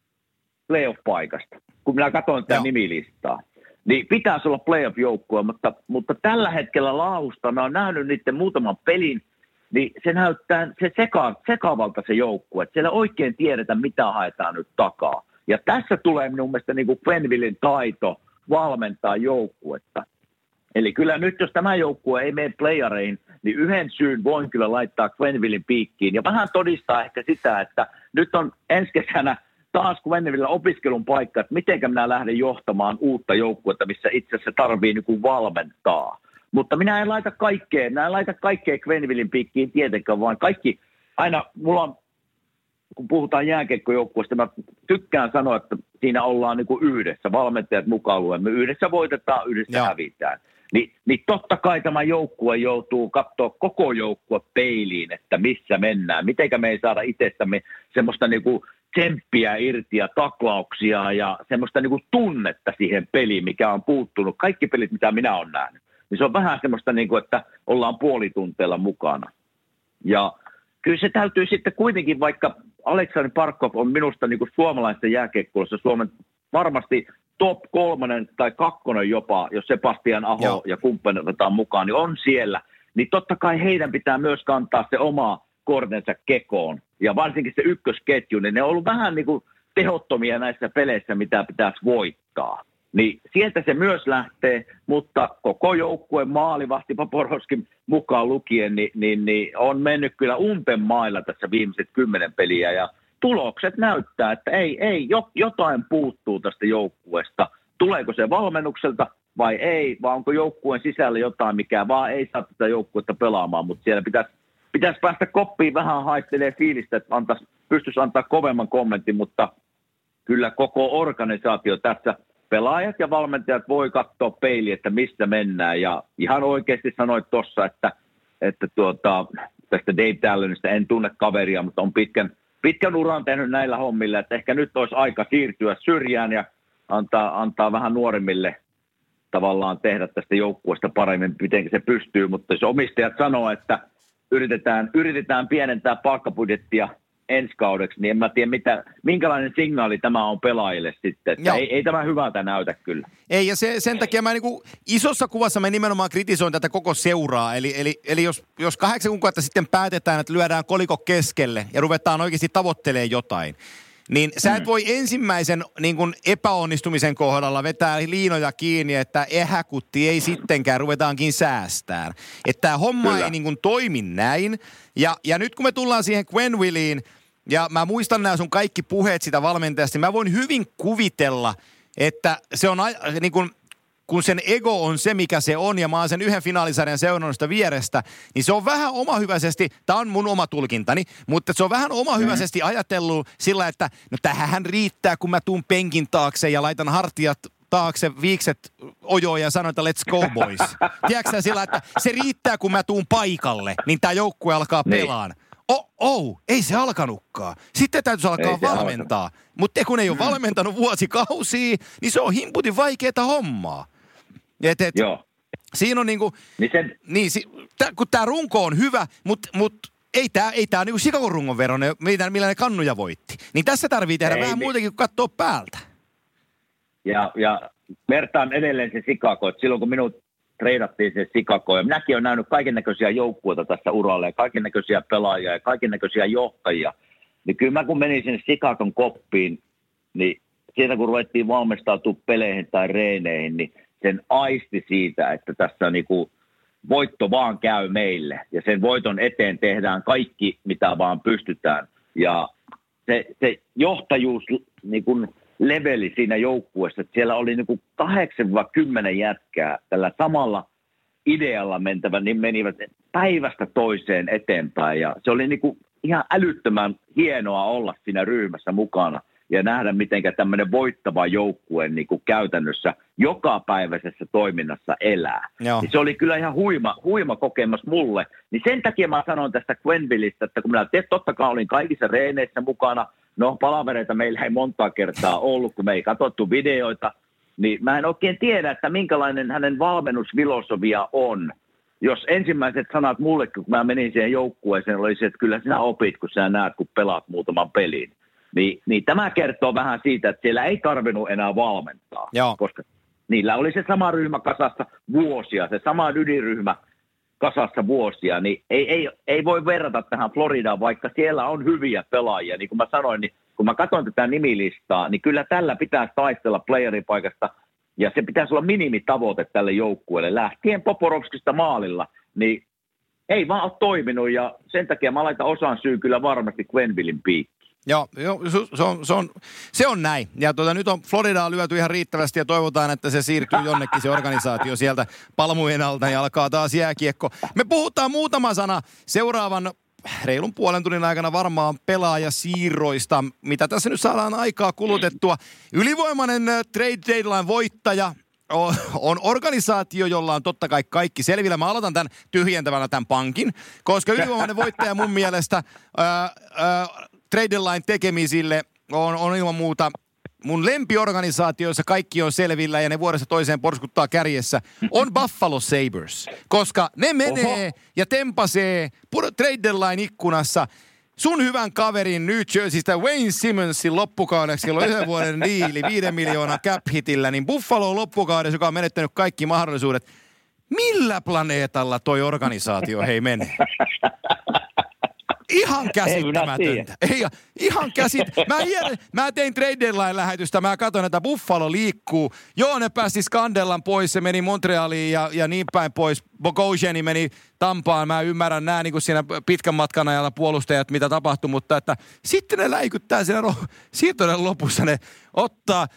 playoff-paikasta, kun minä katsoin tätä nimilistaa. Niin pitäisi olla playoff-joukkue, mutta, mutta tällä hetkellä laahusta, mä oon nähnyt niiden muutaman pelin, niin se näyttää se seka, sekavalta se joukkue, että siellä oikein tiedetä, mitä haetaan nyt takaa. Ja tässä tulee minun mielestä niin kuin Quennevillin taito valmentaa joukkuetta. Eli kyllä nyt, jos tämä joukkue ei mene playereihin, niin yhden syyn voin kyllä laittaa Quennevillin piikkiin. Ja vähän todistaa ehkä sitä, että nyt on ensi kesänä taas Quennevillillä opiskelun paikka, että mitenkä minä lähden johtamaan uutta joukkuetta, missä itse asiassa tarvii niin kuin valmentaa. Mutta minä en laita kaikkea, minä en laita kaikkea Quennevillin piikkiin tietenkään, vaan kaikki, aina mulla on, kun puhutaan jääkiekkojoukkueesta, mä tykkään sanoa, että siinä ollaan niin kuin yhdessä, valmentajat mukaan luen, me yhdessä voitetaan, yhdessä Joo. hävitään. Ni, niin totta kai tämä joukkue joutuu katsoa koko joukkue peiliin, että missä mennään, mitenkä me ei saada itsestämme semmoista niin kuin tsemppiä irti ja taklauksia ja semmoista niin kuin tunnetta siihen peliin, mikä on puuttunut. Kaikki pelit, mitä minä olen nähnyt, niin se on vähän semmoista, niin kuin, että ollaan puolitunteella mukana. Ja kyllä se täytyy sitten kuitenkin, vaikka Aleksandr Barkov on minusta niin kuin suomalaisessa jääkiekkoilussa Suomen varmasti top kolmonen tai kakkonen jopa, jos Sebastian Aho Joo. ja kumppanit otetaan mukaan, niin on siellä. Niin totta kai heidän pitää myös kantaa se oma kortensa kekoon. Ja varsinkin se ykkösketju, niin ne on ollut vähän niin kuin tehottomia näissä peleissä, mitä pitäisi voittaa. Niin sieltä se myös lähtee, mutta koko joukkueen maalivahti Paporoskin mukaan lukien, niin, niin, niin on mennyt kyllä umpen mailla tässä viimeiset kymmenen peliä. Ja tulokset näyttää, että ei, ei, jotain puuttuu tästä joukkueesta. Tuleeko se valmennukselta vai ei, vai onko joukkueen sisällä jotain, mikä vaan ei saa tätä joukkuetta pelaamaan, mutta siellä pitäisi, pitäisi päästä koppiin vähän haistelee fiilistä, että antaisi, pystyisi antaa kovemman kommentin, mutta kyllä koko organisaatio tässä, pelaajat ja valmentajat voi katsoa peiliin, että mistä mennään, ja ihan oikeasti sanoit tuossa, että, että tuota, tästä Dave Talonista en tunne kaveria, mutta on pitkän Pitkän uran tehnyt näillä hommilla, että ehkä nyt olisi aika siirtyä syrjään ja antaa, antaa vähän nuoremmille tavallaan tehdä tästä joukkueesta paremmin, miten se pystyy. Mutta jos omistajat sanoo, että yritetään, yritetään pienentää palkkabudjettia ensi kaudeksi, niin en mä tiedä, mitä, minkälainen signaali tämä on pelaajille sitten. Että ei, ei tämä hyvältä näytä kyllä. Ei, ja se, sen takia mä niinku, isossa kuvassa mä nimenomaan kritisoin tätä koko seuraa. Eli, eli, eli jos, jos kahdeksan kuukautta sitten päätetään, että lyödään kolikko keskelle ja ruvetaan oikeasti tavoittelemaan jotain, niin sä et voi ensimmäisen niin kun epäonnistumisen kohdalla vetää liinoja kiinni, että ehäkutti ei sittenkään, ruvetaankin säästään. Että tämä homma Kyllä. ei niin kun toimi näin. Ja, ja nyt kun me tullaan siihen Quennevilleen, ja mä muistan nämä sun kaikki puheet sitä valmentajasta, niin mä voin hyvin kuvitella, että se on niin kun, kun sen ego on se, mikä se on, ja mä oon sen yhden finaalisarjan seurannut sitä vierestä, niin se on vähän omahyväisesti, tää on mun oma tulkintani, mutta se on vähän omahyväisesti ajatellut sillä, että no tähän riittää, kun mä tuun penkin taakse ja laitan hartiat taakse, viikset ojoon ja sanon, että let's go boys. Tiedätkö sä sillä, että se riittää, kun mä tuun paikalle, niin tää joukkue alkaa pelaan. Oh, oh, ei se alkanutkaan. Sitten täytyisi alkaa valmentaa. Mutta kun ei ole valmentanut vuosikausia, niin se on himputin vaikeaa hommaa. Et, et, Joo. Siinä on niinku, niin sen... niin, si, tä, kun tää runko on hyvä, mutta mut, ei tää, ei tää niinku Chicagon rungon veronen, millä ne kannuja voitti. Niin tässä tarvii tehdä ei, vähän niin. muutakin kuin katsoa päältä. Ja, ja vertaan edelleen se Chicago, että silloin kun minut treidattiin se Chicago, ja minäkin olen nähnyt kaikennäköisiä joukkueita tässä uralla, ja kaikennäköisiä pelaajia, ja kaikennäköisiä johtajia, niin kyllä mä kun menin sinne Chicagon koppiin, niin sieltä kun ruvettiin valmistautua peleihin tai reeneihin, niin sen aisti siitä, että tässä niinku voitto vaan käy meille, ja sen voiton eteen tehdään kaikki, mitä vaan pystytään, ja se, se johtajuus niin kuin leveli siinä joukkueessa, että siellä oli niin kuin kahdeksan vai kymmenen jätkää tällä samalla idealla mentävä, niin menivät päivästä toiseen eteenpäin, ja se oli niin kuin ihan älyttömän hienoa olla siinä ryhmässä mukana. ja nähdä, miten tämmöinen voittava joukkue niin kuin käytännössä jokapäiväisessä toiminnassa elää. Niin se oli kyllä ihan huima, huima kokemus mulle. Niin sen takia mä sanon tästä Quennevilleistä, että kun minä totta kai olin kaikissa reeneissä mukana, no palavereita meillä ei montaa kertaa ollut, kun me ei katsottu videoita, niin mä en oikein tiedä, että minkälainen hänen valmennusfilosofia on. Jos ensimmäiset sanat mulle, kun mä menin siihen joukkueeseen, oli se, että kyllä sinä opit, kun sinä näet, kun pelaat muutaman pelin. Niin, niin tämä kertoo vähän siitä, että siellä ei tarvinnut enää valmentaa, Joo. koska niillä oli se sama ryhmä kasassa vuosia, se sama ydinryhmä kasassa vuosia, niin ei, ei, ei voi verrata tähän Floridaan, vaikka siellä on hyviä pelaajia. Niin kuin mä sanoin, niin kun mä katson tätä nimilistaa, niin kyllä tällä pitää taistella playeripaikasta, ja se pitäisi olla minimitavoite tälle joukkueelle. Lähtien Poporovskista maalilla, niin ei vaan ole toiminut, ja sen takia mä laitan osan syy kyllä varmasti Quennevillin piikkiin. Joo, jo, se, on, se, on, se on näin. Ja tuota, nyt on Floridaa lyöty ihan riittävästi ja toivotaan, että se siirtyy jonnekin se organisaatio sieltä palmujen alta ja alkaa taas jääkiekko. Me puhutaan muutama sana seuraavan reilun puolen tunnin aikana varmaan pelaajasiirroista, mitä tässä nyt saadaan aikaa kulutettua. Ylivoimainen trade deadline voittaja on organisaatio, jolla on totta kai kaikki selvillä. Mä aloitan tämän tyhjentävänä tämän pankin, koska ylivoimainen voittaja mun mielestä ää, ää, trade deadline tekemisille on, on ilman muuta mun lempiorganisaatio, jossa kaikki on selvillä ja ne vuodesta toiseen porskuttaa kärjessä, on Buffalo Sabres. Koska ne menee Oho. ja tempasee trade deadline ikkunassa sun hyvän kaverin New Jerseystä Wayne Simmonsin loppukaudeksi, jolla on yhden vuoden diili, viiden miljoonan cap-hitillä, niin Buffalo loppukaudessa, joka on menettänyt kaikki mahdollisuudet. Millä planeetalla toi organisaatio hei menee? Ihan käsittämätöntä. Ei, ihan käsit... Mä, mä tein trade deadline-lähetystä, mä katsoin, että Buffalo liikkuu. Joo, ne päästi Skandellan pois, se meni Montrealiin ja, ja niin päin pois. Bogosiani meni Tampaan. Mä ymmärrän nää niin kuin siinä pitkän matkan ajalla puolustajat, mitä tapahtui, mutta että sitten ne läikyttää siinä ro- siirtoiden lopussa. Ne ottaa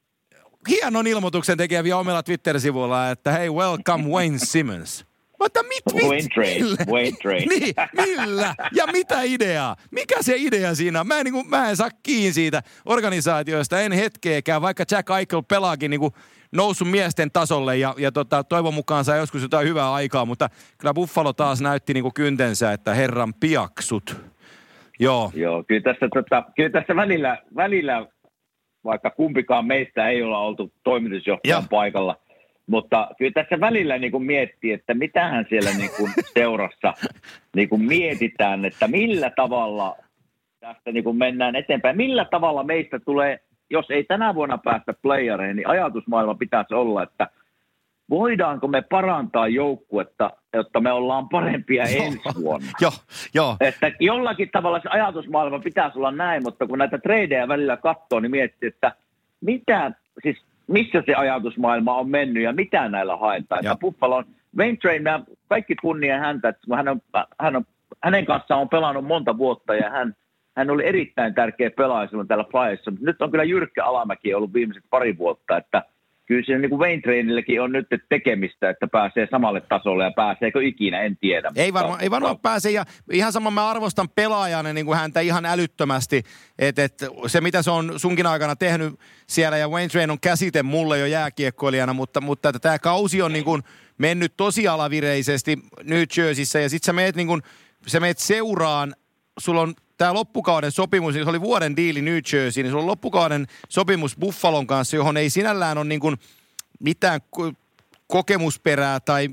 hienon ilmoituksen tekee vielä omilla Twitter-sivuilla, että hei, welcome Wayne Simmons. Mutta mit, mit, Wayne trade, Wayne trade. Niin, millä? Ja mitä ideaa? Mikä se idea siinä on? Mä en, niin kuin, mä en saa kiinni siitä organisaatioista, en hetkeäkään, vaikka Jack Eichel pelaakin niin kuin noussut miesten tasolle ja, ja tota, toivon mukaan saa joskus jotain hyvää aikaa, mutta kyllä Buffalo taas näytti niin kuin kyntensä, että herran piaksut. Joo. Joo, kyllä tässä, tota, kyllä tässä välillä, välillä, vaikka kumpikaan meistä ei olla oltu toimitusjohtajan ja. paikalla, mutta kyllä tässä välillä niin kuin miettii, että mitähän siellä niin kuin seurassa niin kuin mietitään, että millä tavalla tästä niin kuin mennään eteenpäin. Millä tavalla meistä tulee, jos ei tänä vuonna päästä playereihin, niin ajatusmaailma pitäisi olla, että voidaanko me parantaa joukkuetta, jotta me ollaan parempia ensi vuonna. Joo, joo. Että jollakin tavalla se ajatusmaailma pitäisi olla näin, mutta kun näitä tradeja välillä katsoo, niin miettii, että mitä, siis missä se ajatusmaailma on mennyt ja mitä näillä haetaan. Että Buffalo on, Wayne Train, kaikki kunnia häntä, että hän on, hän on, hänen kanssaan on pelannut monta vuotta ja hän, hän oli erittäin tärkeä pelaaja silloin täällä Flyerissa. Nyt on kyllä jyrkkä alamäki ollut viimeiset pari vuotta, että kyllä se niin kuin Wayne Trainillekin on nyt tekemistä, että pääsee samalle tasolle ja pääseekö ikinä, en tiedä. Ei varmaan ei varma pääse ja ihan sama mä arvostan pelaajana niin kuin häntä ihan älyttömästi, että et se mitä se on sunkin aikana tehnyt siellä ja Wayne Train on käsite mulle jo jääkiekkoilijana, mutta, mutta että tämä kausi on niin kuin mennyt tosi alavireisesti New Jerseyssä ja sit sä meet, niin kuin, sä meet seuraan, sulla on tämä loppukauden sopimus, se oli vuoden diili New Jersey, niin se on loppukauden sopimus Buffalon kanssa, johon ei sinällään ole niin kuin mitään kokemusperää tai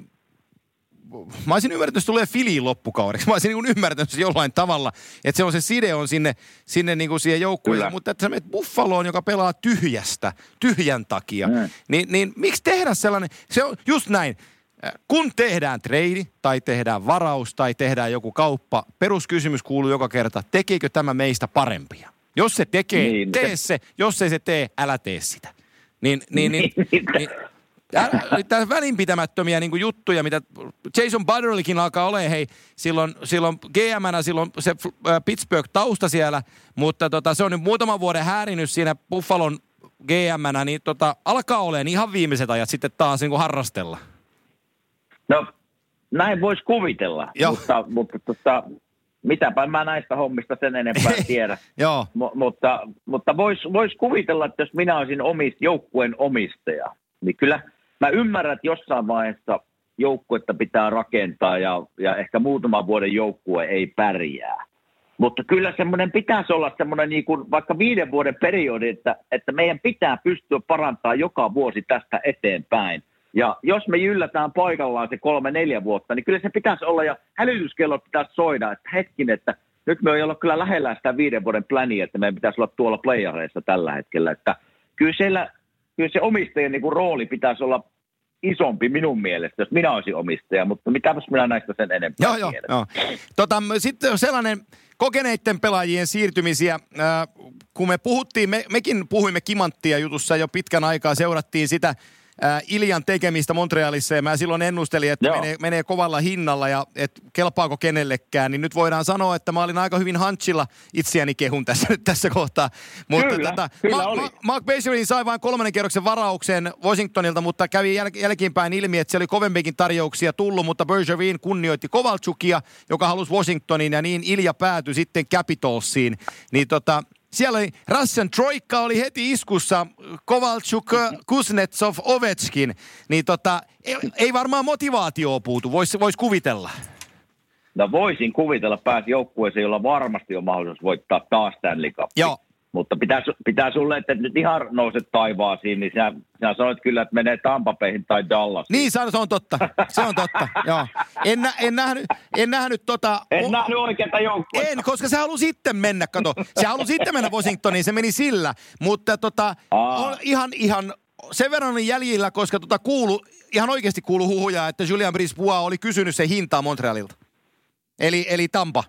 mä olisin ymmärtänyt, että se tulee Phillyyn loppukaudeksi. Mä olisin niin kuin ymmärtänyt se jollain tavalla, että se on se side on sinne, sinne niin kuin siihen joukkueeseen, mutta että sä menet Buffaloon, joka pelaa tyhjästä, tyhjän takia, mm. niin, niin miksi tehdä sellainen, se on just näin. Kun tehdään trade tai tehdään varaus tai tehdään joku kauppa, peruskysymys kuuluu joka kerta, tekeekö tämä meistä parempia? Jos se tekee, niin, tee se. Jos ei se tee, älä tee sitä. Niin, niin, niin, niin tämä välinpitämättömiä niin kuin juttuja, mitä Jason Butterillakin alkaa olemaan, hei, silloin, silloin G M:nä, silloin se Pittsburgh-tausta siellä, mutta tota, se on nyt muutaman vuoden häärinyt siinä Buffalon G M:nä, niin tota, alkaa olemaan ihan viimeiset ajat sitten taas niin kuin harrastella. No, näin voisi kuvitella, mutta, mutta tota, mitäpä mä näistä hommista sen enempää tiedä. Joo. M- mutta mutta voisi vois kuvitella, että jos minä olisin omist, joukkueen omistaja, niin kyllä mä ymmärrän, että jossain vaiheessa joukkuetta pitää rakentaa ja, ja ehkä muutaman vuoden joukkue ei pärjää. Mutta kyllä semmoinen pitäisi olla semmoinen niin kuin vaikka viiden vuoden periodi, että, että meidän pitää pystyä parantamaan joka vuosi tästä eteenpäin. Ja jos me jyllätään paikallaan se kolme, neljä vuotta, niin kyllä se pitäisi olla ja hälytyskello pitäisi soida, että hetkin, että nyt me ei olla kyllä lähellä sitä viiden vuoden pläniä, että meidän pitäisi olla tuolla playareissa tällä hetkellä. Että kyllä, siellä, kyllä se omistajien niin kuin rooli pitäisi olla isompi minun mielestä, jos minä olisin omistaja, mutta mitäpäs minä näistä sen enempää Joo, joo, joo. Tota, sitten sellainen kokeneiden pelaajien siirtymisiä, äh, kun me puhuttiin, me, mekin puhuimme Kimanttia jutussa jo pitkän aikaa, seurattiin sitä äh, Iljan tekemistä Montrealissa ja mä silloin ennustelin, että menee, menee kovalla hinnalla ja että kelpaako kenellekään, niin nyt voidaan sanoa, että mä olin aika hyvin hanchilla itseäni kehun tässä nyt tässä kohtaa. Mutta kyllä, tota, kyllä Ma- oli. Ma- Mark Bergevin sai vain kolmannen kierroksen varauksen Washingtonilta, mutta kävi jäl- jälkeenpäin ilmi, että siellä oli kovempikin tarjouksia tullut, mutta Bergevin kunnioitti Kovalchukia, joka halusi Washingtoniin ja niin Ilja päätyi sitten Capitalsiin. Niin tota, siellä oli Russian Troikka oli heti iskussa, Kovalchuk, Kuznetsov, Ovechkin. Niin tota, ei, ei varmaan motivaatioa puutu, voisi vois kuvitella. No voisin kuvitella pääsi joukkueeseen, jolla varmasti on mahdollisuus voittaa taas Stanley Cup. Joo. Mutta pitää, pitää sulle, että nyt ihan nouset taivaasiin, niin sinä, sinä sanoit kyllä, että menee Tampa Bayhin tai Dallasiin. Niin, se on totta. Se on totta, joo. En, nä, en nähnyt, en nähnyt tota... En o- nähnyt oikeata joukkuetta. En, koska se halusi sitten mennä, kato. Se halusi sitten mennä Washingtoniin, se meni sillä. Mutta tota, on ihan, ihan sen verran on jäljillä, koska tota kuulu, ihan oikeasti kuulu huhuja, että Julien Brisebois oli kysynyt sen hintaa Montrealilta. Eli, eli Tampa.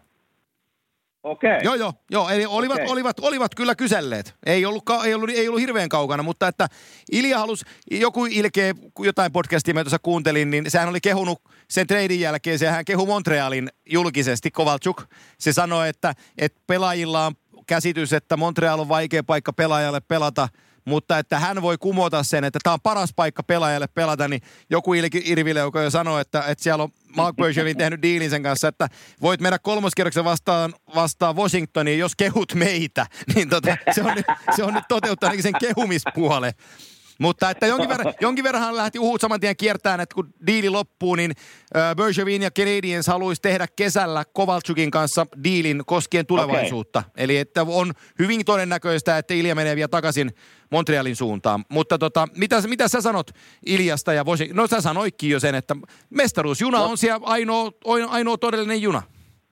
Okei. Joo, joo, joo. Eli olivat, Okei. olivat, olivat kyllä kyselleet. Ei ollut, ei, ollut, ei ollut hirveän kaukana, mutta että Ilja halusi, joku ilkeä, kun jotain podcastia mä tuossa kuuntelin, niin sehän oli kehunut sen treidin jälkeen, sehän kehui Montrealin julkisesti, Kovalchuk. Se sanoi, että, että pelaajilla on käsitys, että Montreal on vaikea paikka pelaajalle pelata, mutta että hän voi kumota sen, että tämä on paras paikka pelaajalle pelata, niin joku Irvile, joka jo sanoi, että, että siellä on Mark Bergevin tehnyt diilin sen kanssa, että voit mennä kolmoskierroksen vastaan, vastaan Washingtoniin, jos kehut meitä. Niin tota, se, on nyt, se on nyt toteuttanut sen kehumispuolen. Mutta että jonkin verran, jonkin verran lähti uhut saman tien kiertämään, että kun diili loppuu, niin äh, Bergevin ja Canadiens haluaisi tehdä kesällä Kovalchukin kanssa diilin koskien tulevaisuutta. Okay. Eli että on hyvin todennäköistä, että Ilja menee vielä takaisin Montrealin suuntaan. Mutta tota, mitä, mitä sä sanot Iljasta ja Washington? No sä sanoitkin jo sen, että mestaruusjuna no. on siellä ainoa, ainoa todellinen juna.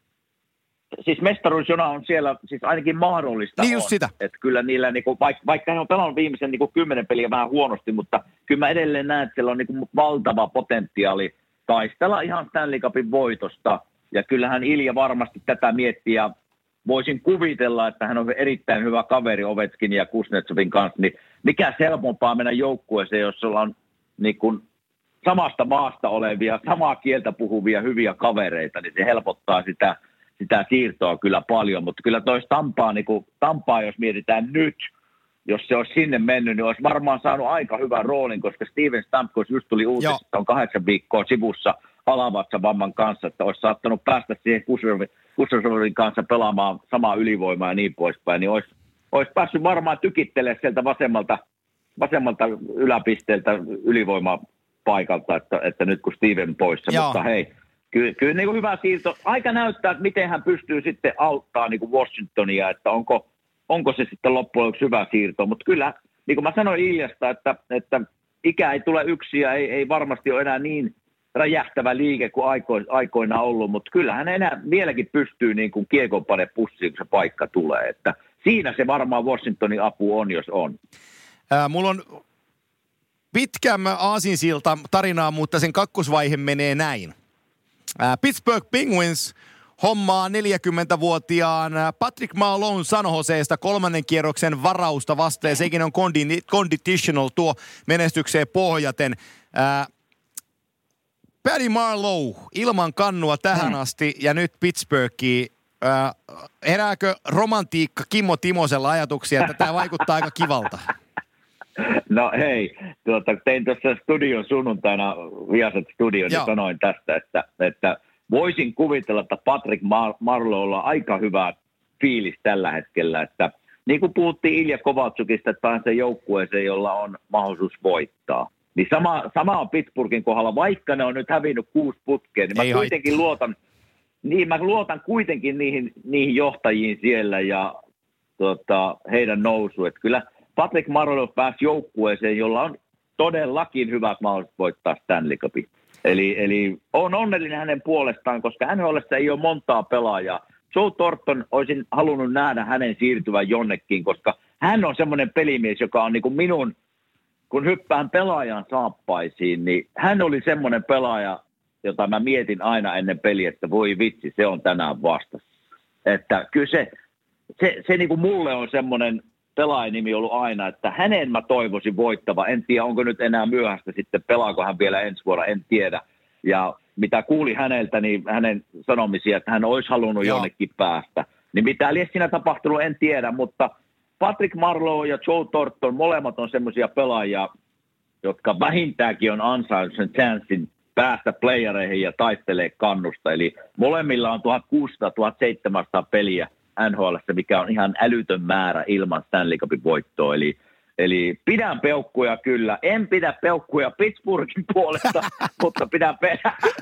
Siis mestaruusjuna on siellä siis ainakin mahdollista. Niin just on. sitä. Että kyllä niillä, niinku, vaikka, vaikka he on pelannut viimeisen niinku, kymmenen peliä vähän huonosti, mutta kyllä mä edelleen näen, että siellä on niinku, valtava potentiaali taistella ihan Stanley Cupin voitosta. Ja kyllähän Ilja varmasti tätä miettii ja voisin kuvitella, että hän on erittäin hyvä kaveri Ovechkin ja Kuznetsovin kanssa. Niin mikä helpompaa mennä joukkueeseen, jos sulla on niinku, samasta maasta olevia, samaa kieltä puhuvia hyviä kavereita, niin se helpottaa sitä sitä siirtoa kyllä paljon, mutta kyllä tois Tampaa, niin kuin, Tampaa, jos mietitään nyt, jos se olisi sinne mennyt, niin olisi varmaan saanut aika hyvän roolin, koska Steven Stamkos just tuli uutisista, että on kahdeksan viikkoa sivussa alavatsavamman kanssa, että olisi saattanut päästä siihen Kuznetsovin kanssa pelaamaan samaa ylivoimaa ja niin poispäin, niin olisi, olisi päässyt varmaan tykittelemään sieltä vasemmalta, vasemmalta yläpisteeltä ylivoimapaikalta, että, että nyt kun Steven poissa, Joo. mutta hei, Kyllä, kyllä niin kuin hyvä siirto. Aika näyttää, että miten hän pystyy sitten auttaa niin kuin Washingtonia, että onko, onko se sitten loppujen lopuksi hyvä siirto. Mutta kyllä, niin kuin mä sanoin Iljasta, että, että ikä ei tule yksi ja ei, ei varmasti ole enää niin räjähtävä liike kuin aiko, aikoina ollut, mutta kyllä hän enää vieläkin pystyy niin kuin kiekon pane pussiin, kun se paikka tulee. Että siinä se varmaan Washingtonin apu on, jos on. Ää, mulla on pitkän aasinsilta tarinaa, mutta sen kakkosvaihe menee näin. Pittsburgh Penguins hommaa neljäkymmentävuotiaan Patrick Malone San Joseesta kolmannen kierroksen varausta vastaan. Sekin on conditional tuo menestykseen pohjaten. Ää, Paddy Marleau ilman kannua tähän asti ja nyt Pittsburghiin. Ää, herääkö romantiikka Kimmo Timosella ajatuksia, että tämä vaikuttaa aika kivalta? No hei, tuota, tein tuossa studion sunnuntaina, Viasat Studion, niin sanoin tästä, että, että voisin kuvitella, että Patrick Mar- Marleaulla on aika hyvä fiilis tällä hetkellä, että niin kuin puhuttiin Ilja Kovaltsukista, että pääsee joukkueeseen, jolla on mahdollisuus voittaa. Niin sama, sama on Pittsburghin kohdalla, vaikka ne on nyt hävinnyt kuusi putkeen, niin mä Ei kuitenkin luotan, niin mä luotan kuitenkin niihin, niihin johtajiin siellä ja tota, heidän nousuun. Että kyllä Patrick Marleau pääsi joukkueeseen, jolla on todellakin hyvät mahdollisuudet voittaa Stanley Cupin. Eli, eli on onnellinen hänen puolestaan, koska N H L:ssä ei ole montaa pelaajaa. Joe Thornton olisin halunnut nähdä hänen siirtyvän jonnekin, koska hän on semmoinen pelimies, joka on niin kuin minun, kun hyppään pelaajan saappaisiin, niin hän oli semmoinen pelaaja, jota mä mietin aina ennen peliä, että voi vitsi, se on tänään vastassa. Että kyllä se, se, se niin kuin mulle on semmoinen pelaajanimi ollut aina, että hänen mä toivoisin voittava. En tiedä, onko nyt enää myöhäistä sitten, pelaako hän vielä ensi vuonna, en tiedä. Ja mitä kuuli häneltä, niin hänen sanomisia, että hän olisi halunnut Joo. jonnekin päästä. Niin mitä liian siinä tapahtunut, en tiedä, mutta Patrick Marleau ja Joe Thornton, molemmat on semmoisia pelaajia, jotka vähintäänkin on ansainnut sen chanssin päästä playereihin ja taistelee kannusta. Eli molemmilla on tuhatkuusisataa tuhatseitsemänsataa peliä N H L:ssä, mikä on ihan älytön määrä ilman Stanley Cupin voittoa. Eli, eli pidän peukkuja kyllä. En pidä peukkuja Pittsburghin puolesta, mutta pidän pe-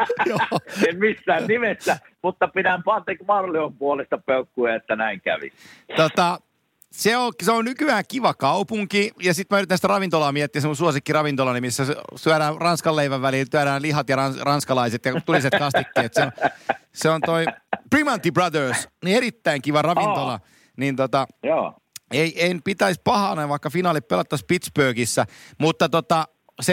en missään nimessä, mutta pidän Patrick Marleaun puolesta peukkuja, että näin kävi. Tota, se, on, se on nykyään kiva kaupunki, ja sitten mä yritän sitä ravintolaa miettiä, se mun suosikkiravintola, missä syödään ranskan leivän väliin, syödään lihat ja rans, ranskalaiset ja tuliset kastikkeet. Se on, se on toi Primanti Brothers, niin erittäin kiva ravintola. Oh. Niin tota, Joo. Ei, en pitäisi pahana, vaikka finaali pelattaisiin Pittsburghissa, mutta tota, se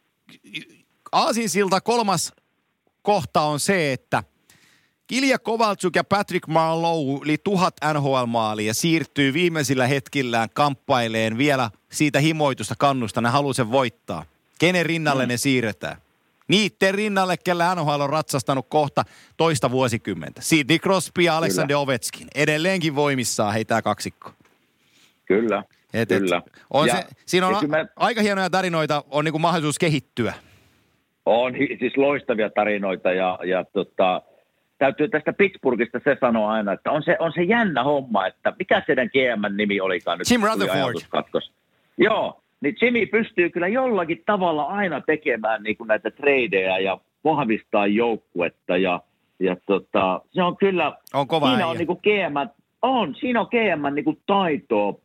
aasinsilta kolmas kohta on se, että Ilja Kovaltsuk ja Patrick Marleau yli tuhat N H L-maalia siirtyy viimeisillä hetkillään kamppaileen vielä siitä himoitusta kannusta. Ne haluaa sen voittaa. Kenen rinnalle mm. ne siirretään? Niitten rinnalle, kellä N H L on ratsastanut kohta toista vuosikymmentä. Sidney Crosby ja Alexander Ovechkin. Edelleenkin voimissaan heitä kaksikko. Kyllä, et, kyllä. Et, on ja, se, siinä on a, mä, aika hienoja tarinoita, on niin kuin mahdollisuus kehittyä. On siis loistavia tarinoita ja, ja tota, täytyy tästä Pittsburghista se sanoa aina, että on se, on se jännä homma, että mikä sen G M:n nimi olikaan nyt? Jim Rutherford. Joo, niin Jimmy pystyy kyllä jollakin tavalla aina tekemään niin kuin näitä tradeja ja vahvistaa joukkuetta ja, ja tota, se on kyllä, on kova siinä äijä. on niin kuin G M, on, siinä on G M:n niin kuin taitoa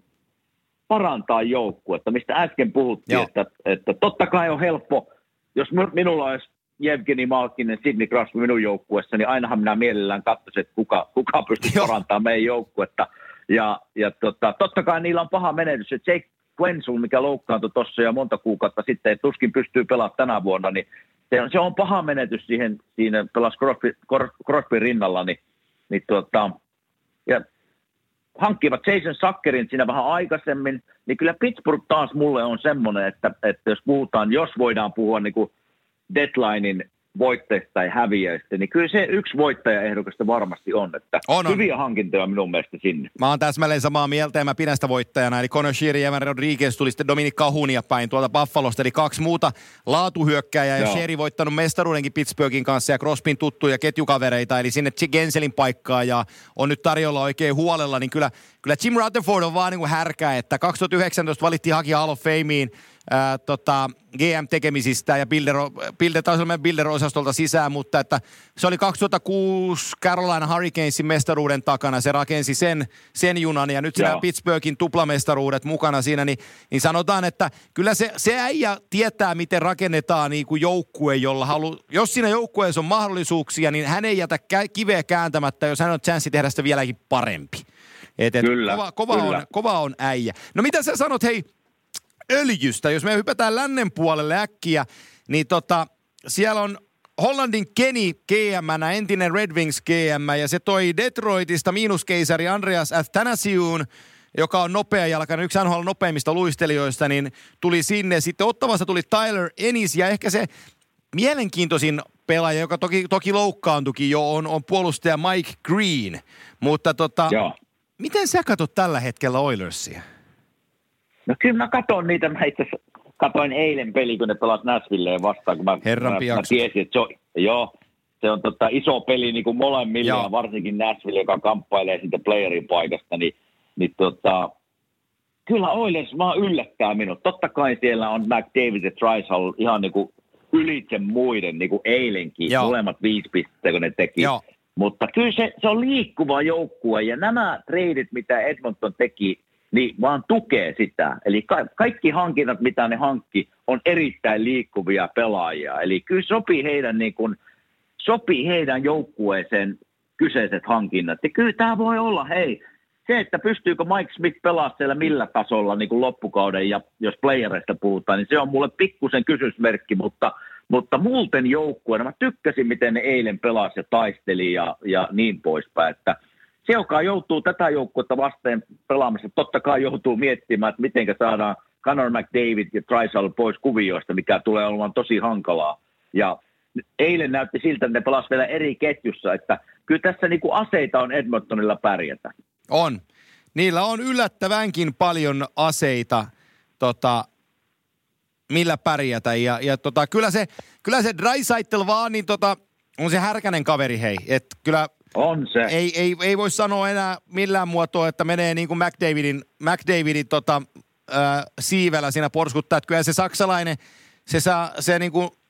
parantaa joukkuetta, mistä äsken puhuttiin, että, että totta kai on helppo, jos minulla olisi Jevgeni Malkkinen, Sidney Crosby minun joukkuessa, niin ainahan minä mielellään katsoisin, että kuka, kuka pystyy parantamaan meidän joukkuetta. Ja, ja tota, totta kai niillä on paha menetys, että Jake Quenzel, mikä loukkaantui tuossa jo monta kuukautta sitten, että tuskin pystyy pelaamaan tänä vuonna, niin se on, se on paha menetys siihen, siinä pelasi Crosby, Crosby rinnalla, niin, niin tuota, ja hankkivat Jason Zuckerin siinä vähän aikaisemmin, niin kyllä Pittsburgh taas mulle on semmoinen, että, että jos puhutaan, jos voidaan puhua niin kuin deadlinein voitteista tai häviäjistä, niin kyllä se yksi voittajaehdokasta varmasti on, että on, on. Hyviä hankintoja minun mielestä sinne. Mä oon täsmälleen samaa mieltä ja mä pidän sitä voittajana, eli Conor Sheary ja Evan Rodriguez tuli sitten Dominic Cahunia päin tuolta Buffalosta, eli kaksi muuta laatuhyökkääjää, ja Sheary voittanut mestaruudenkin Pittsburghin kanssa ja Crosbyn tuttuja ketjukavereita, eli sinne Genselin paikkaa ja on nyt tarjolla oikein huolella, niin kyllä, kyllä Jim Rutherford on vaan niin kuin härkä, että kaksituhattayhdeksäntoista valittiin hakija Hall of Fameen, Ää, tota, G M-tekemisistä ja Builder, Builder, taisi olla Builder-osastolta sisään, mutta että se oli kaksituhattakuusi Carolina Hurricanesin mestaruuden takana, se rakensi sen, sen junan ja nyt siinä Pittsburghin tuplamestaruudet mukana siinä, niin, niin sanotaan, että kyllä se, se äijä tietää, miten rakennetaan niin kuin joukkue, jolla halu, jos siinä joukkueessa on mahdollisuuksia, niin hän ei jätä kiveä kääntämättä, jos hän on chanssi tehdä sitä vieläkin parempi. Et, et kyllä, kova, kova, kyllä. On, kova on äijä. No mitä sä sanot, hei, öljystä, jos me hypätään lännen puolelle äkkiä, niin tota, siellä on Hollandin Kenny G M:nä, entinen Red Wings G M, ja se toi Detroitista miinuskeisari Andreas Athanasiun, joka on nopeajalkainen, yksi N H L nopeimmista luistelijoista, niin tuli sinne. Sitten Ottavasta tuli Tyler Ennis, ja ehkä se mielenkiintoisin pelaaja, joka toki, toki loukkaantukin jo, on, on puolustaja Mike Green. Mutta tota, miten sä katsot tällä hetkellä Oilersia? No kyllä mä katson niitä, mä itse katoin eilen peli, kun ne pelas Nashvilleen vastaan, kun mä, Herran mä, mä tiesin, että se on, joo, se on tota iso peli niin kuin molemmille, Joo. ja varsinkin Nashville, joka kamppailee siitä playerin paikasta, niin, niin tota, kyllä Oilers vaan yllättää minut. Totta kai siellä on McDavid ja Draisaitl ihan niin kuin ylitse muiden, niin kuin eilenkin, Joo. molemmat viisi pistettä, kun ne teki. Joo. Mutta kyllä se, se on liikkuva joukkue, ja nämä treidit, mitä Edmonton teki, niin vaan tukee sitä. Eli ka- kaikki hankinnat, mitä ne hankki, on erittäin liikkuvia pelaajia. Eli kyllä sopii heidän, niin kuin, sopii heidän joukkueeseen kyseiset hankinnat. Ja kyllä tämä voi olla, hei, se, että pystyykö Mike Smith pelaamaan siellä millä tasolla niin kuin loppukauden, ja jos playereista puhutaan, niin se on mulle pikkusen kysymysmerkki, mutta, mutta muuten joukkueena, mä tykkäsin, miten ne eilen pelasi ja taisteli ja, ja niin poispäin, että se, joka joutuu tätä joukkuetta vastaan pelaamassa, totta kai joutuu miettimään, että miten saadaan Connor McDavid ja Draisaitl pois kuvioista, mikä tulee olemaan tosi hankalaa. Ja eilen näytti siltä, että ne pelasivat vielä eri ketjussa, että kyllä tässä niin kuin aseita on Edmontonilla pärjätä. On. Niillä on yllättävänkin paljon aseita, tota, millä pärjätä. Ja, ja tota, kyllä se, kyllä se Draisaitl vaan, niin tota, on se härkänen kaveri, hei. Et kyllä On se. Ei, ei, ei voi sanoa enää millään muotoa, että menee niin kuin McDavidin, McDavidin tota, äh, siivellä siinä porskuttaa. Että kyllä se saksalainen, se, saa, se niin kuin,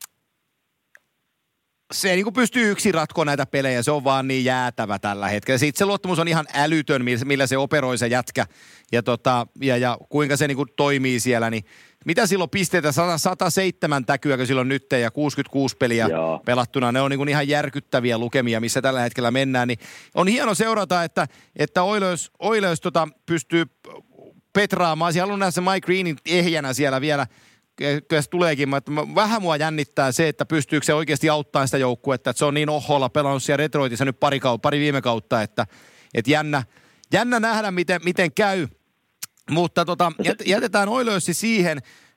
se niin kuin pystyy yksin ratkoa näitä pelejä. Se on vaan niin jäätävä tällä hetkellä. Se itseluottamus on ihan älytön, millä se operoi se jätkä. Ja, tota, ja, ja kuinka se niin kuin toimii siellä. Niin mitä silloin pisteitä? sata, sata seitsemän täkyäkö silloin nyt ja kuusikymmentäkuusi peliä Joo. pelattuna. Ne on niin kuin ihan järkyttäviä lukemia, missä tällä hetkellä mennään. Niin on hieno seurata, että, että Oilers, Oilers tota, pystyy petraamaan. Siellä on nähdä se Mike Greenin ehjänä siellä vielä. Kyllä se tuleekin, mutta vähän mua jännittää se, että pystyykö se oikeasti auttamaan sitä joukkuetta, että se on niin oholla pelannut siellä Detroitissa nyt pari, kau- pari viime kautta, että, että jännä, jännä nähdä, miten, miten käy. Mutta tota, jätetään Oilersi siihen.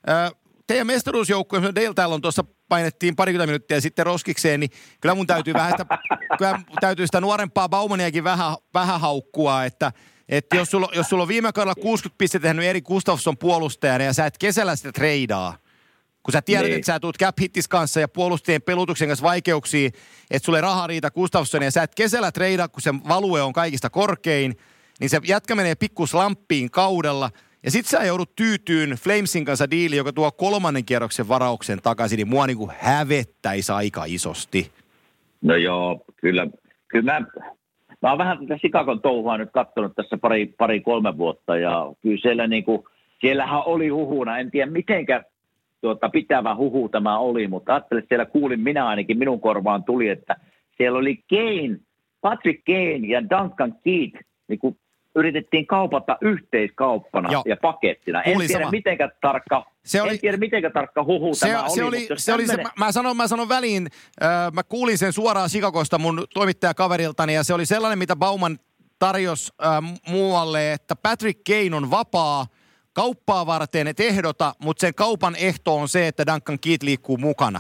Teidän mestaruusjoukkue, Dale Tallon tuossa painettiin parikymmentä minuuttia sitten roskikseen, niin kyllä mun täytyy vähän sitä, kyllä täytyy sitä nuorempaa Baumaniakin vähän, vähän haukkua, että Että jos sulla, jos sulla on viime kaudella kuusikymmentä pistettä tehnyt Erik Gustafsson puolustajana ja sä et kesällä sitä treidaa, kun sä tiedät, niin. että sä tuut cap hittis kanssa ja puolustajien pelutuksen kanssa vaikeuksiin, että sulle ei raha riitä Gustafsson ja sä et kesällä treidaa, kun se value on kaikista korkein, niin se jätkä menee pikkus lamppiin kaudella ja sit sä joudut tyytyyn Flamesin kanssa diili, joka tuo kolmannen kierroksen varauksen takaisin, niin mua niinku hävettäisi aika isosti. No joo, kyllä, kyllä mä... Mä oon vähän tätä Chicagon touhua nyt katsonut tässä pari, pari kolme vuotta ja kyllä siellä niinku, siellähän oli huhuna, en tiedä mitenkä tuota, pitävä huhu tämä oli, mutta ajattelin, että siellä kuulin minä ainakin, minun korvaan tuli, että siellä oli Kane, Patrick Kane ja Duncan Keith, niinku yritettiin kaupata yhteiskauppana Joo. ja pakettina. En Kuulin tiedä sama. mitenkä tarkka, se oli, en tiedä mitenkä tarkka huhu se, tämä se oli. oli, se oli se, mä, mä, sanon, mä sanon väliin, äh, mä kuulin sen suoraan Chicagosta mun toimittajakaveriltani ja se oli sellainen, mitä Bauman tarjosi äh, muualle, että Patrick Kane on vapaa kauppaa varten, et ehdota, mutta sen kaupan ehto on se, että Duncan Keith liikkuu mukana.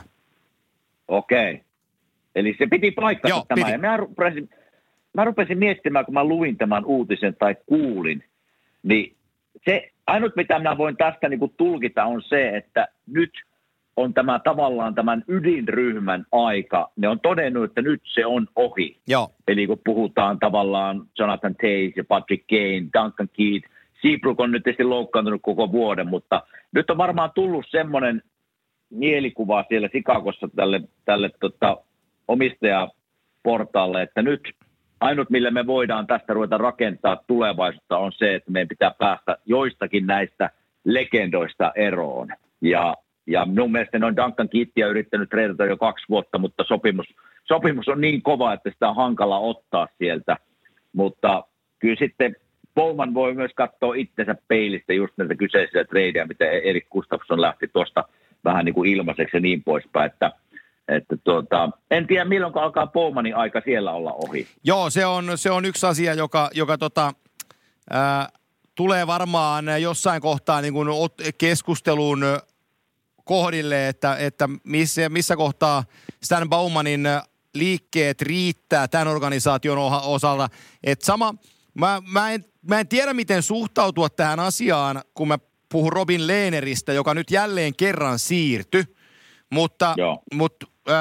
Okei. Eli se piti paikkansa Joo, tämä. piti. Ja mä rupesin, mä rupesin miettimään, kun mä luin tämän uutisen tai kuulin, niin se ainut, mitä minä voin tästä niin kuin tulkita, on se, että nyt on tämä tavallaan tämän ydinryhmän aika. Ne on todennut, että nyt se on ohi. Joo. Eli kun puhutaan tavallaan Jonathan Toews ja Patrick Kane, Duncan Keith, Seabrook on nyt tietysti loukkaantunut koko vuoden, mutta nyt on varmaan tullut semmoinen mielikuva siellä Chicagossa tälle, tälle tota, omistajaportaalle, että nyt ainut, millä me voidaan tästä ruveta rakentaa tulevaisuutta, on se, että meidän pitää päästä joistakin näistä legendoista eroon. Ja, ja minun mielestä ne on Duncan Keithia yrittänyt treidata jo kaksi vuotta, mutta sopimus, sopimus on niin kova, että sitä on hankala ottaa sieltä. Mutta kyllä sitten Bowman voi myös katsoa itsensä peilistä just näitä kyseisiä treidejä, mitä Erik Gustafsson lähti tuosta vähän niin kuin ilmaiseksi ja niin poispäin, että Että tuota, en tiedä milloin alkaa Bowmanin aika siellä olla ohi. Joo, se on, se on yksi asia, joka, joka tota, ää, tulee varmaan jossain kohtaa niin kuin keskustelun kohdille, että, että missä, missä kohtaa Stan Bowmanin liikkeet riittää tämän organisaation osalta. Että sama, mä, mä, en, mä en tiedä miten suhtautua tähän asiaan, kun mä puhun Robin Lehneristä, joka nyt jälleen kerran siirtyi. Mutta, mutta äh,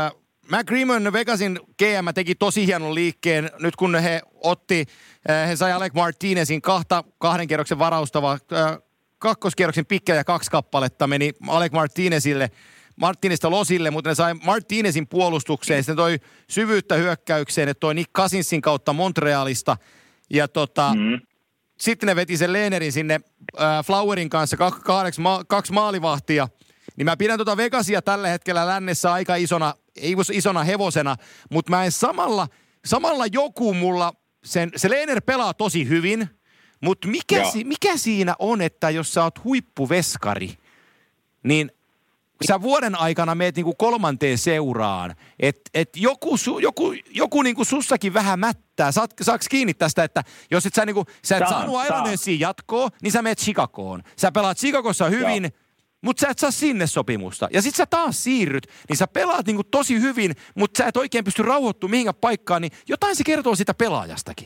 McCrimmon Vegasin G M teki tosi hienon liikkeen. Nyt kun he otti, he sai Alec Martinezin kahta kahden kierroksen varaustavaa, kakkoskierroksen pikkejä ja kaksi kappaletta meni Alec Martinezille, Martinezista Losille, mutta ne sai Martinezin puolustukseen. Sitten toi syvyyttä hyökkäykseen, että toi Nick Cousinsin kautta Montrealista. Ja tota, mm. sitten ne veti sen Lehnerin sinne äh, Flowerin kanssa, kaksi, ma- kaksi maalivahtia. Niin mä pidän tota Vegasia tällä hetkellä lännessä aika isona, ei isona hevosena, mutta mä en samalla, samalla joku mulla, sen, se Lehner pelaa tosi hyvin, mutta mikä, si, mikä siinä on, että jos sä oot huippuveskari, niin sä vuoden aikana meet niinku kolmanteen seuraan, että et joku, su, joku, joku niinku sussakin vähän mättää. Saat, saaks kiinni tästä, että jos et sä, niinku, sä et saanut Islandersiin jatkoa, niin sä meet Chicagoon. Sä pelaat Chicagossa hyvin, mutta sä et saa sinne sopimusta. Ja sit sä taas siirryt, niin sä pelaat niinku tosi hyvin, mutta sä et oikein pysty rauhoittumaan mihinkään paikkaan, niin jotain se kertoo sitä pelaajastakin.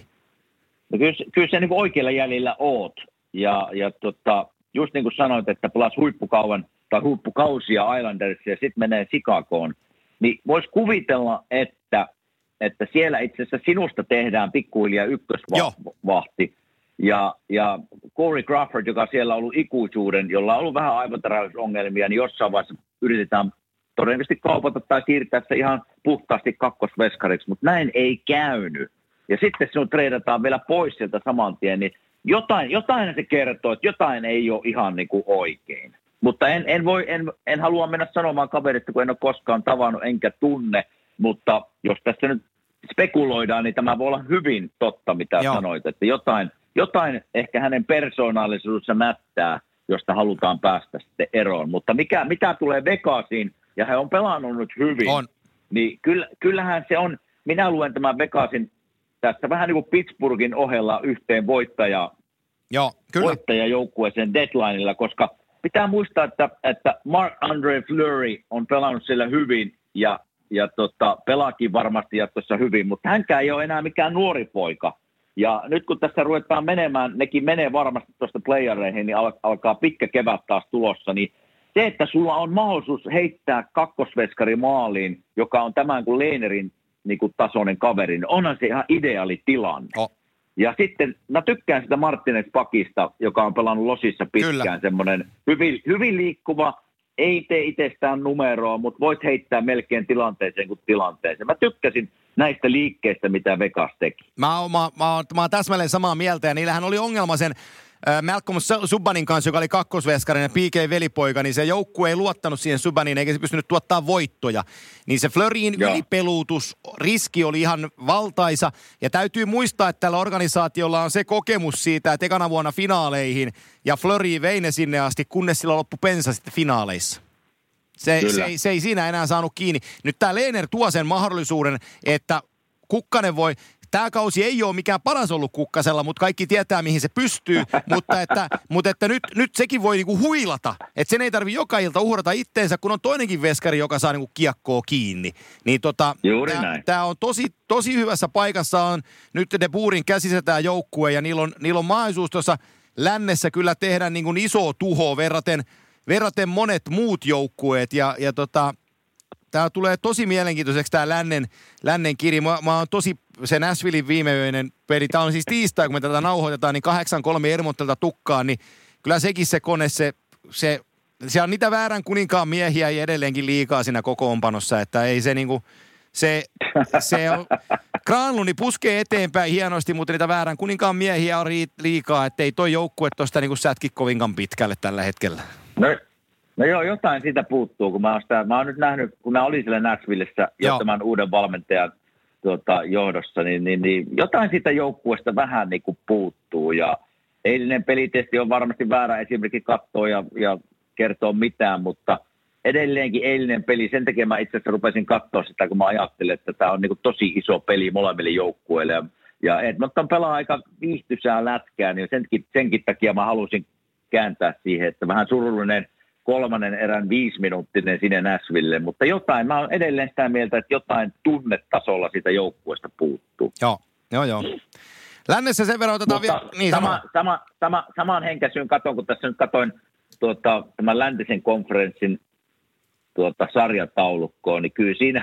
No kyllä, kyllä se niinku oikealla jäljellä oot. Ja, ja tota, just niin kuin sanoit, että pelas huippukauan tai huippukausia Islandersia ja sitten menee Chicagoon, niin voisi kuvitella, että, että siellä itse asiassa sinusta tehdään pikkuhiljaa ykkösvahti. Ja, ja Corey Crawford, joka siellä on ollut ikuisuuden, jolla on ollut vähän aivotäräysongelmia, niin jossain vaiheessa yritetään todennäköisesti kaupata tai siirtää se ihan puhtaasti kakkosveskariksi, mutta näin ei käynyt. Ja sitten sinut treidataan vielä pois sieltä saman tien, niin jotain, jotain se kertoo, että jotain ei ole ihan niin kuin oikein. Mutta en, en, voi, en, en halua mennä sanomaan kaverista, kun en ole koskaan tavannut enkä tunne, mutta jos tässä nyt spekuloidaan, niin tämä voi olla hyvin totta, mitä Joo. sanoit, että jotain, jotain ehkä hänen persoonallisuudessa mättää, josta halutaan päästä sitten eroon. Mutta mikä, mitä tulee Vegasiin, ja he on pelannut nyt hyvin, on. niin kyllä, kyllähän se on, minä luen tämän Vegasin tässä vähän niin kuin Pittsburghin ohella yhteen voittaja, Joo, kyllä. voittajajoukkueeseen deadlineilla, koska pitää muistaa, että, että Marc-Andre Fleury on pelannut siellä hyvin ja, ja tota, pelaakin varmasti jatkossa hyvin, mutta hänkään ei ole enää mikään nuori poika. Ja nyt kun tässä ruvetaan menemään, nekin menee varmasti tuosta playereihin, niin al- alkaa pitkä kevät taas tulossa, niin se, että sulla on mahdollisuus heittää kakkosveskari maaliin, joka on tämän kuin Lehnerin niin kuin tasoinen kaveri, niin onhan se ihan ideaali tilanne. Oh. Ja sitten mä tykkään sitä Martinez-pakista, joka on pelannut Losissa pitkään, semmoinen hyvin, hyvin liikkuva, ei tee itsestään numeroa, mutta voit heittää melkein tilanteeseen kuin tilanteeseen. Mä tykkäsin näistä liikkeistä, mitä Vegas teki. Mä oon, mä, mä, oon, mä oon täsmälleen samaa mieltä, ja niillähän oli ongelma sen äh, Malcolm Subbanin kanssa, joka oli kakkosveskarin ja P K-velipoika, niin se joukkue ei luottanut siihen Subbaniin, eikä se pystynyt tuottaa voittoja. Niin se Fleurin ylipeluutus, riski oli ihan valtaisa, ja täytyy muistaa, että tällä organisaatiolla on se kokemus siitä, että ekana vuonna finaaleihin, ja Fleury vei ne sinne asti, kunnes sillä loppu pensa sitten finaaleissa. Se, se, ei, se ei siinä enää saanut kiinni. Nyt tämä Lehner tuo sen mahdollisuuden, että Kukkanen voi, tämä kausi ei ole mikään paras ollut Kukkasella, mutta kaikki tietää, mihin se pystyy, mutta että, mutta että nyt, nyt sekin voi niinku huilata, että sen ei tarvitse joka ilta uhrata itteensä, kun on toinenkin veskari, joka saa niinku kiekkoa kiinni. Niin tota, tämä on tosi, tosi hyvässä paikassa, on nyt De Boerin käsissä tämä joukkue, ja niillä on, niillä on mahdollisuus tuossa lännessä kyllä tehdä niinku isoa tuhoa verraten, verraten monet muut joukkueet, ja, ja tota, tämä tulee tosi mielenkiintoiseksi tämä lännen, lännen kiri. Mä, mä oon tosi, se Nashvillein viimeinen peli, tämä on siis tiistai, kun me tätä nauhoitetaan, niin kahdeksan kolme Edmontonilta tukkaan, niin kyllä sekin se kone, se, se, se on niitä väärän kuninkaan miehiä ja edelleenkin liikaa siinä kokoonpanossa, että ei se niinku, se, se on, Granlundi puskee eteenpäin hienosti, mutta niitä väärän kuninkaan miehiä on liikaa, että ei toi joukkue tuosta niinku sätki kovinkaan pitkälle tällä hetkellä. No. No joo, jotain siitä puuttuu, kun mä oon, sitä, mä oon nyt nähnyt, kun mä olin siellä Nashvillessä jo tämän uuden valmentajan tuota, johdossa, niin, niin, niin jotain siitä joukkueesta vähän niin kuin puuttuu. Ja eilinen pelitesti on varmasti väärä esimerkiksi katsoa ja, ja kertoa mitään, mutta edelleenkin eilinen peli, sen takia mä itse asiassa rupesin katsoa sitä, kun mä ajattelin, että tämä on niin kuin tosi iso peli molemmille joukkueille. Ja, ja Edmonton pelaa aika viihtysää lätkää, niin senkin, senkin takia mä halusin kääntää siihen, että vähän surullinen kolmannen erän viisiminuuttinen sinne Nashville, mutta jotain, mä oon edelleen sitä mieltä, että jotain tunnetasolla siitä joukkueesta puuttuu. Joo, joo, joo. Lännessä sen verran otetaan vielä... Niin, sama, sama, sama, saman henkäisyyn katon, kun tässä nyt katoin tuota, tämän läntisen konferenssin tuota, sarjataulukkoon, niin kyllä siinä,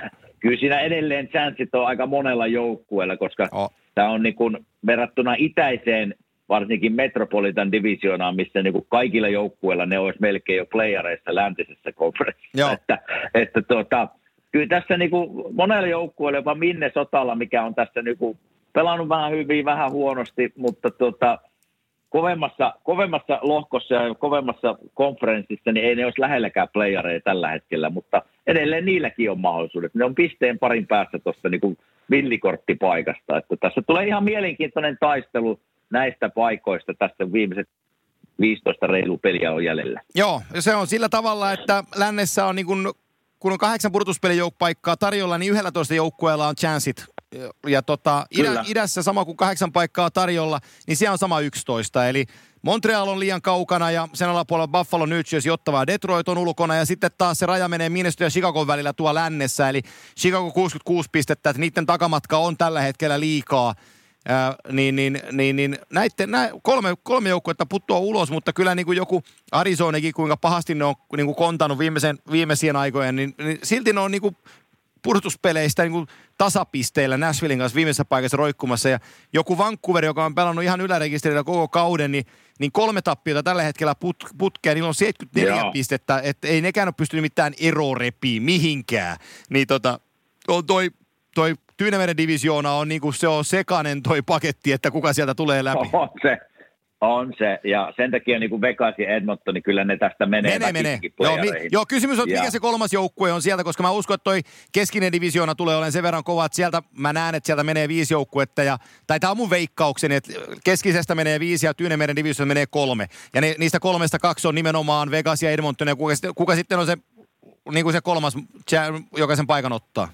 kyllä siinä edelleen chanssit on aika monella joukkueella, koska oh. tämä on niin kuin verrattuna itäiseen, varsinkin Metropolitan divisioonaan, missä niin kuin kaikilla joukkueilla ne olisi melkein jo playareissa läntisessä konferenssissa. Että, että tuota, kyllä tässä niin kuin monella joukkueella, jopa Minnesotalla, mikä on tässä niin kuin pelannut vähän hyvin, vähän huonosti, mutta tuota, kovemmassa, kovemmassa lohkossa ja kovemmassa konferenssissa, niin ei ne olisi lähelläkään playareja tällä hetkellä, mutta edelleen niilläkin on mahdollisuudet. Ne on pisteen parin päästä tuosta niin kuin villikorttipaikasta. Että tässä tulee ihan mielenkiintoinen taistelu näistä paikoista. Tässä viimeiset viisitoista reilu peliä on jäljellä. Joo, se on sillä tavalla, että lännessä on niin kuin, kun on kahdeksan pudotuspelijoukpaikkaa tarjolla, niin yksitoista joukkueella on chanssit. Ja tota, idä, idässä sama kuin kahdeksan paikkaa tarjolla, niin siellä on sama yksitoista. Eli Montreal on liian kaukana ja sen alapuolella Buffalo, New Jersey, Ottawa ja Detroit on ulkona. Ja sitten taas se raja menee Minnesota ja Chicagon välillä tuo lännessä. Eli Chicago kuusikymmentäkuusi pistettä, että niiden takamatka on tällä hetkellä liikaa. Ää, niin, niin, niin, niin näitten, nä, kolme, kolme joukkuetta putoaa ulos, mutta kyllä niin kuin joku Arizonakin, kuinka pahasti ne on niin kuin kontanut viimeisen, viimeisien aikojen, niin, niin silti ne on niin kuin pudotuspeleistä niin kuin tasapisteillä Nashvillein kanssa viimeisessä paikassa roikkumassa. Ja joku Vancouver, joka on pelannut ihan ylärekisterillä koko kauden, niin, niin kolme tappiota tällä hetkellä put, putkea. Niillä on seitsemänkymmentäneljä Joo. pistettä, että ei nekään ole pystynyt mitään eroa repiä mihinkään. Niin tota, toi, toi Tyynemeren divisioona on niin kuin se on sekainen toi paketti, että kuka sieltä tulee läpi. On se. On se, ja sen takia niin kuin Vegas ja Edmonton, niin kyllä ne tästä menee menee, menee. Joo, mi- joo, kysymys on, ja. mikä se kolmas joukkue on sieltä, koska mä uskon, että toi keskinen divisioona tulee olemaan sen verran kova, että sieltä mä näen, että sieltä menee viisi joukkuetta, ja, tai tää on mun veikkaukseni, että keskisestä menee viisi ja Tyynemeren divisioona menee kolme. Ja ne, niistä kolmesta kaksi on nimenomaan Vegas ja Edmonton, ja kuka, kuka sitten on se, niin kuin se kolmas, joka sen paikan ottaa?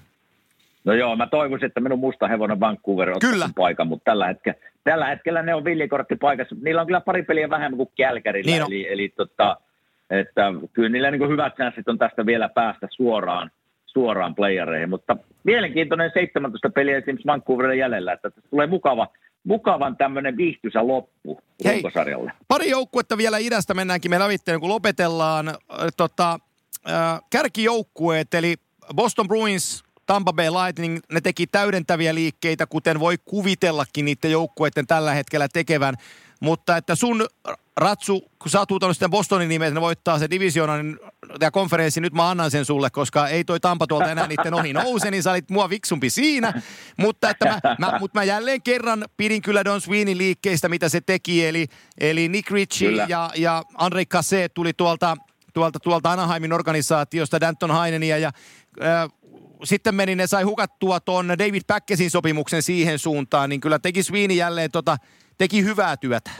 No joo, mä toivoisin, että minun musta hevonen Vancouver ottaa sen paikan, mutta tällä hetkellä, tällä hetkellä ne on villikorttipaikassa. Niillä on kyllä pari peliä vähemmän kuin Calgarylla, niin eli, eli tota, että kyllä niillä niin hyvät chanssit on tästä vielä päästä suoraan, suoraan playereihin, mutta mielenkiintoinen seitsemäntoista peliä esimerkiksi Vancouverin jäljellä, että tulee mukava, mukavan tämmöinen viihtyisä loppu runkosarjalle. Pari joukkuetta vielä idästä mennäänkin me lävitteen, kun lopetellaan äh, tota, äh, kärkijoukkueet, eli Boston Bruins, Tampa Bay Lightning, ne teki täydentäviä liikkeitä, kuten voi kuvitellakin niiden joukkueiden tällä hetkellä tekevän. Mutta että sun, Ratsu, kun sä oot huutanut sitten Bostonin nimeä, että ne voittaa se divisioonan ja konferenssi, nyt mä annan sen sulle, koska ei toi Tampa tuolta enää niiden ohi nouse, niin sä olit mua viksumpi siinä. Mutta että mä, mä, mutta mä jälleen kerran pidin kyllä Don Sweeneyn liikkeistä, mitä se teki, eli, eli Nick Ritchie ja, ja Andrei Cassette tuli tuolta, tuolta, tuolta Anaheimin organisaatiosta, Danton Hainenia ja äh, sitten meni, ne sai hukattua tuon David Packesin sopimuksen siihen suuntaan, niin kyllä teki Sweeney jälleen, tota, teki hyvää työtä.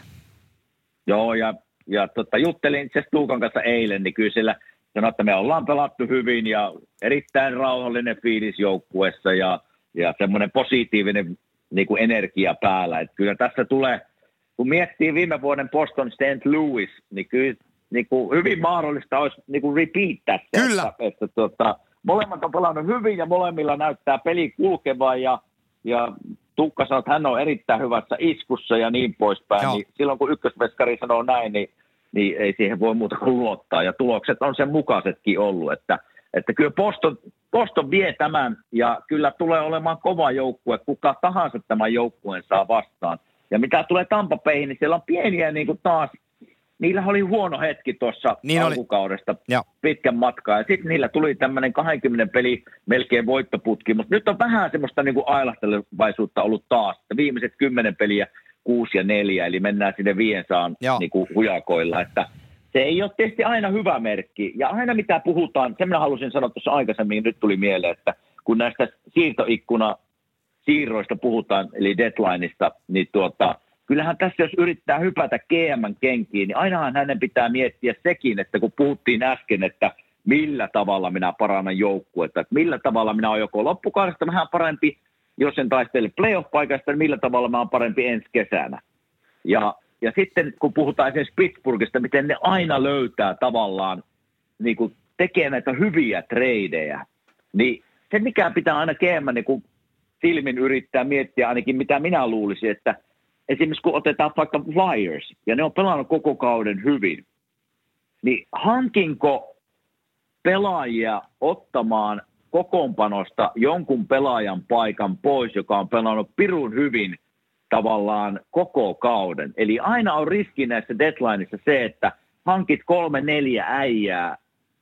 Joo, ja, ja tota, juttelin itse Tuukan kanssa eilen, niin kyllä sillä sanoi, että me ollaan pelattu hyvin ja erittäin rauhallinen fiilis joukkuessa ja, ja semmoinen positiivinen niin kuin energia päällä. Että kyllä tässä tulee, kun miettii viime vuoden Boston Saint Louis, niin kyllä niin kuin hyvin mahdollista olisi niin kuin repeat tässä. Kyllä. Että, että, tota, molemmat on pelannut hyvin ja molemmilla näyttää peli kulkevan ja, ja Tuukka sanoo, että hän on erittäin hyvässä iskussa ja niin poispäin. Niin silloin kun ykkösveskari sanoo näin, niin, niin ei siihen voi muuta kuin luottaa. Ja tulokset on sen mukaisetkin ollut. Että, että kyllä Boston, Boston vie tämän ja kyllä tulee olemaan kova joukkue. Kuka tahansa tämän joukkueen saa vastaan. Ja mitä tulee Tampa Bayhin, niin siellä on pieniä niin kuin taas. Niillä oli huono hetki tuossa niin alkukaudesta oli. Pitkän matkaa, ja sitten niillä tuli tämmöinen kaksikymmentä peli melkein voittoputki, mutta nyt on vähän semmoista niin kuin ailahtelevaisuutta ollut taas. Viimeiset kymmenen peliä, kuusi ja neljä, eli mennään sinne viiensaan niin kuin hujakoilla, että se ei ole tietysti aina hyvä merkki, ja aina mitä puhutaan, sen minä halusin sanoa tuossa aikaisemmin, nyt tuli mieleen, että kun näistä siirtoikkuna siirroista puhutaan, eli deadlineista, niin tuota, kyllähän tässä, jos yrittää hypätä G M:n kenkiin, niin ainahan hänen pitää miettiä sekin, että kun puhuttiin äsken, että millä tavalla minä parannan joukkuetta, että millä tavalla minä olen joko loppukaudesta vähän parempi, jos en taistele playoff-paikasta, niin millä tavalla mä oon parempi ensi kesänä. Ja, ja sitten kun puhutaan esimerkiksi Pittsburghista, miten ne aina löytää tavallaan, niin kuin tekee näitä hyviä treidejä, niin se mikä pitää aina G M niin kuin silmin yrittää miettiä ainakin mitä minä luulisin, että esimerkiksi kun otetaan vaikka Flyers, ja ne on pelannut koko kauden hyvin, niin hankinko pelaajia ottamaan kokoonpanosta jonkun pelaajan paikan pois, joka on pelannut pirun hyvin tavallaan koko kauden. Eli aina on riski näissä deadlineissa se, että hankit kolme, neljä äijää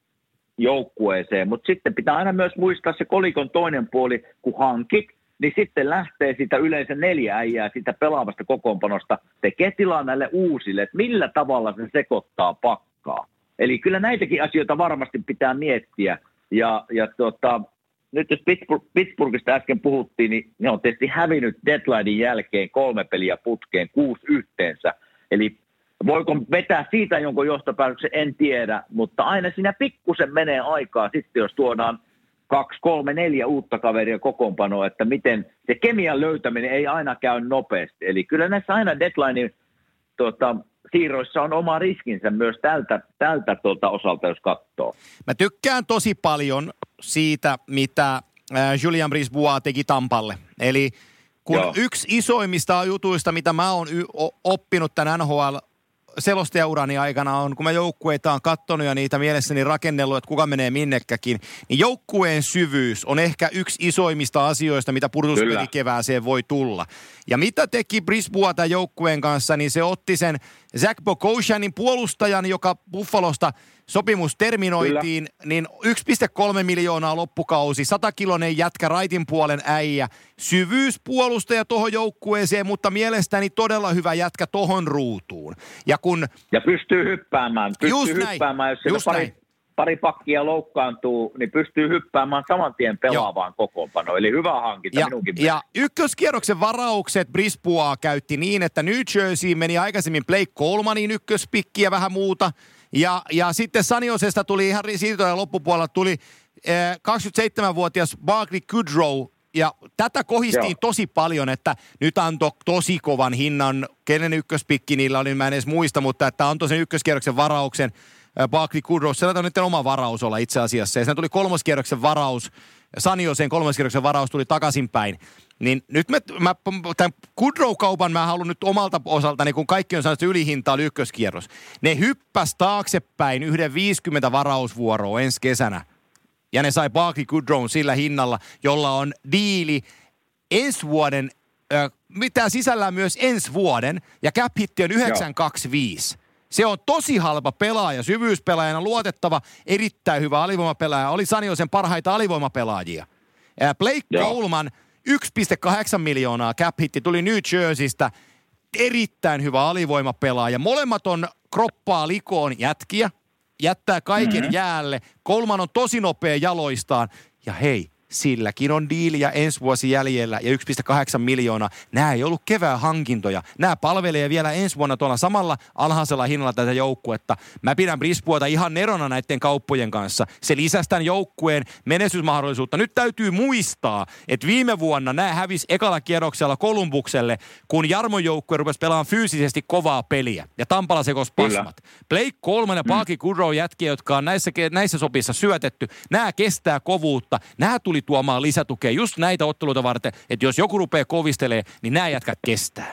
joukkueeseen, mutta sitten pitää aina myös muistaa se kolikon toinen puoli, kun hankit, niin sitten lähtee sitä yleensä neljä äijää siitä pelaavasta kokoonpanosta, tekee tilaa näille uusille, että millä tavalla se sekoittaa pakkaa. Eli kyllä näitäkin asioita varmasti pitää miettiä, ja, ja tota, nyt jos Pittsburgh, Pittsburghista äsken puhuttiin, niin ne on tietysti hävinnyt deadlinein jälkeen kolme peliä putkeen, kuusi yhteensä, eli voiko vetää siitä jonkun johtopäätöksen, en tiedä, mutta aina siinä pikkusen menee aikaa sitten, jos tuodaan kaksi, kolme, neljä uutta kaveria kokoonpanoa, että miten se kemian löytäminen ei aina käy nopeasti. Eli kyllä näissä aina deadlinein tuota, siirroissa on oma riskinsä myös tältä, tältä tuolta osalta, jos katsoo. Mä tykkään tosi paljon siitä, mitä äh, Julien Brisebois teki Tampalle. Eli kun Joo. yksi isoimmista jutuista, mitä mä oon y- oppinut tämän N H L selostajaurani aikana on, kun mä joukkueita on katsonut ja niitä mielessäni rakennellut, että kuka menee minnekäkin, niin joukkueen syvyys on ehkä yksi isoimmista asioista, mitä pudotuspelikevääseen voi tulla. Ja mitä teki Brisebois tämän joukkueen kanssa, niin se otti sen Zach Bogosianin puolustajan, joka Buffalosta sopimus terminoitiin, Kyllä. niin yksi pilkku kolme miljoonaa loppukausi, satakiloinen jätkä, raitin puolen äijä, syvyyspuolustaja tohon joukkueeseen, mutta mielestäni todella hyvä jätkä tohon ruutuun. Ja, kun, ja pystyy hyppäämään, pystyy just hyppäämään, näin, jos siellä pari, pari pakkia loukkaantuu, niin pystyy hyppäämään saman tien pelaavaan kokoonpanoon. Eli hyvä hankinta ja, minunkin Ja mielestä. Ykköskierroksen varaukset Brisebois käytti niin, että New Jersey meni aikaisemmin Blake Colemanin ykköspikki ja vähän muuta. Ja, ja sitten San Josesta tuli ihan siirtojen loppupuolella tuli eh, kaksikymmentäseitsemänvuotias Barclay Goodrow. Ja tätä kohistiin Joo. tosi paljon, että nyt antoi tosi kovan hinnan, kenen ykköspikki niillä oli, mä en edes muista, mutta että antoi sen ykköskierroksen varauksen Barclay Goodrow. Se on nyt oma varaus olla itse asiassa. Ja sen tuli kolmoskierroksen varaus, San Joseen kolmoskierroksen varaus tuli takaisinpäin. Niin nyt me, mä, tämän Goodrow-kaupan mä haluan nyt omalta osaltani, kun kaikki on sanottu ylihinta oli ykköskierros. Ne hyppäs taaksepäin yhden viisikymmentä varausvuoroa ensi kesänä. Ja ne sai Barclay Goodrown sillä hinnalla, jolla on diili ensi vuoden, äh, mitä sisällään myös ensi vuoden, ja cap hitti on yhdeksän kaksikymmentäviisi. Se on tosi halpa pelaaja, syvyyspelaajana luotettava, erittäin hyvä alivoimapelaaja. Oli San Josen parhaita alivoimapelaajia. Äh, Blake Joo. Coleman, yksi pilkku kahdeksan miljoonaa cap hitti, tuli New Jerseystä. Erittäin hyvä alivoimapelaaja. Molemmat on kroppaa likoon jätkiä. Jättää kaiken mm-hmm. jäälle. Coleman on tosi nopea jaloistaan. Ja hei, silläkin on diiliä ensi vuosi jäljellä ja yksi pilkku kahdeksan miljoonaa. Nämä ei ollut kevään hankintoja. Nämä palvelee vielä ensi vuonna tuolla samalla alhaisella hinnalla tätä joukkuetta. Mä pidän Briseboita ihan nerona näiden kauppojen kanssa. Se lisäsi tämän joukkueen menestysmahdollisuutta. Nyt täytyy muistaa, että viime vuonna nämä hävisi ekalla kierroksella Columbukselle, kun Jarmon joukkue rupesi pelaamaan fyysisesti kovaa peliä. Ja Tampala sekosi pasmat. Blake Coleman ja Barclay Goodrow jätkiä, jotka on näissä, näissä sopissa syötetty. Nämä kestää kovuutta. Nämä tuli tuomaan lisätukea just näitä otteluita varten, että jos joku rupeaa kovistelemaan, niin nämä jätkät kestää.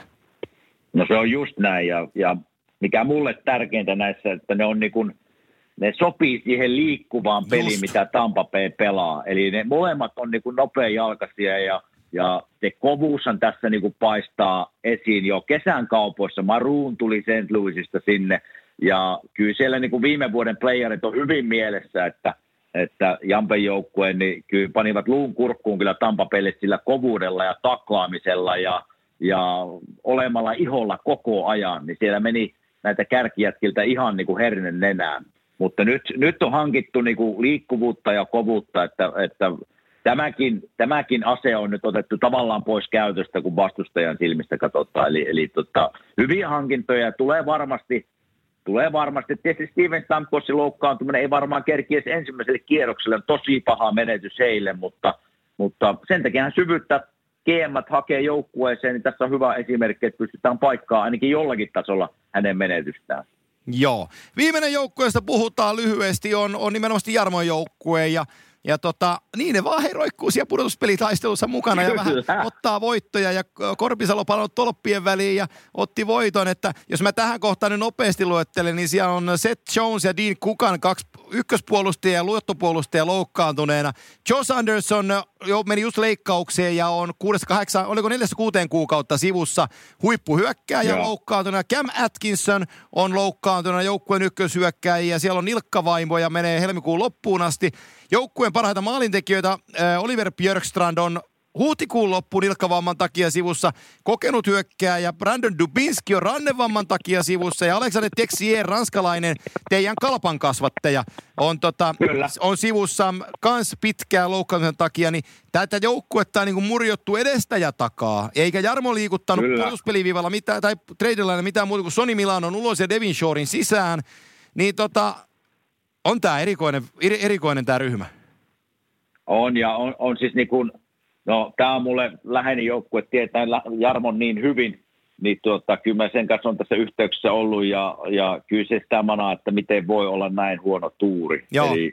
No se on just näin, ja, ja mikä mulle tärkeintä näissä, että ne on niin kuin, ne sopii siihen liikkuvaan peliin, just. mitä Tampa Bay pelaa. Eli ne molemmat on niin kuin nopeajalkaisia, ja, ja se kovuushan tässä niin kuin paistaa esiin jo kesän kaupoissa. Maroon tuli Saint Louisista sinne, ja kyllä siellä niin kuin viime vuoden playerit on hyvin mielessä, että että Jampen joukkueen niin kyllä panivat luun kurkkuun kyllä Tampapelle sillä kovuudella ja taklaamisella ja, ja olemalla iholla koko ajan, niin siellä meni näitä kärkijätkiltä ihan niin kuin hernen nenään. Mutta nyt, nyt on hankittu niin kuin liikkuvuutta ja kovuutta, että, että tämäkin, tämäkin ase on nyt otettu tavallaan pois käytöstä, kun vastustajan silmistä katsotaan. Eli, eli tota, hyviä hankintoja tulee varmasti. Tulee varmasti. Tietysti Steven Stamkosin loukkaantuminen ei varmaan kerkiesi ensimmäiselle kierrokselle. Tosi paha menetys heille, mutta, mutta sen takia syvyyttä G M:t hakee joukkueeseen, niin tässä on hyvä esimerkki, että pystytään paikkaa ainakin jollakin tasolla hänen menetystään. Joo. Viimeinen joukkueesta puhutaan lyhyesti, on, on nimenomaan Jarmon joukkue, ja ja tota, niin ne vaan he roikkuu siellä pudotuspelitaistelussa mukana ja vähän ottaa voittoja ja Korpisalo palannut tolppien väliin ja otti voiton, että jos mä tähän kohtaan nyt nopeasti luettelen, niin siellä on Seth Jones ja Dean Kukan, kaksi ykköspuolustajia ja luottopuolustajia loukkaantuneena. Josh Anderson jo meni just leikkaukseen ja on kuudesta kahdeksan, oliko neljästä kuuteen kuukautta sivussa huippuhyökkääjä Joo. loukkaantuneena. Cam Atkinson on loukkaantuneena joukkueen ykköshyökkääjiä ja siellä on nilkkavaimo ja menee helmikuun loppuun asti. Joukkueen parhaita maalintekijöitä äh, Oliver Björkstrand on huhtikuun loppuun nilkkavamman takia sivussa, kokenut hyökkääjä Brandon Dubinski on rannevamman takia sivussa ja Alexander Texier, ranskalainen teidän kalpan kasvattaja, on, tota, on sivussa kans pitkään loukkaamisen takia, niin tätä joukkuetta on niin kuin murjottu edestä ja takaa, eikä Jarmo liikuttanut puolustuspeliviivalla mitään, tai tradeline mitään muuta kuin Sonny Milanon ulos ja Devin Shorin sisään, niin tota, on tää erikoinen, erikoinen tää ryhmä. On ja on, on siis niin kuin no, tämä on mulle läheinen joukkue, tietää Jarmon niin hyvin, niin tuota, kyllä mä sen kanssa on tässä yhteyksissä ollut, ja, ja kyllä se sitä manaa, että miten voi olla näin huono tuuri. Joo. Eli,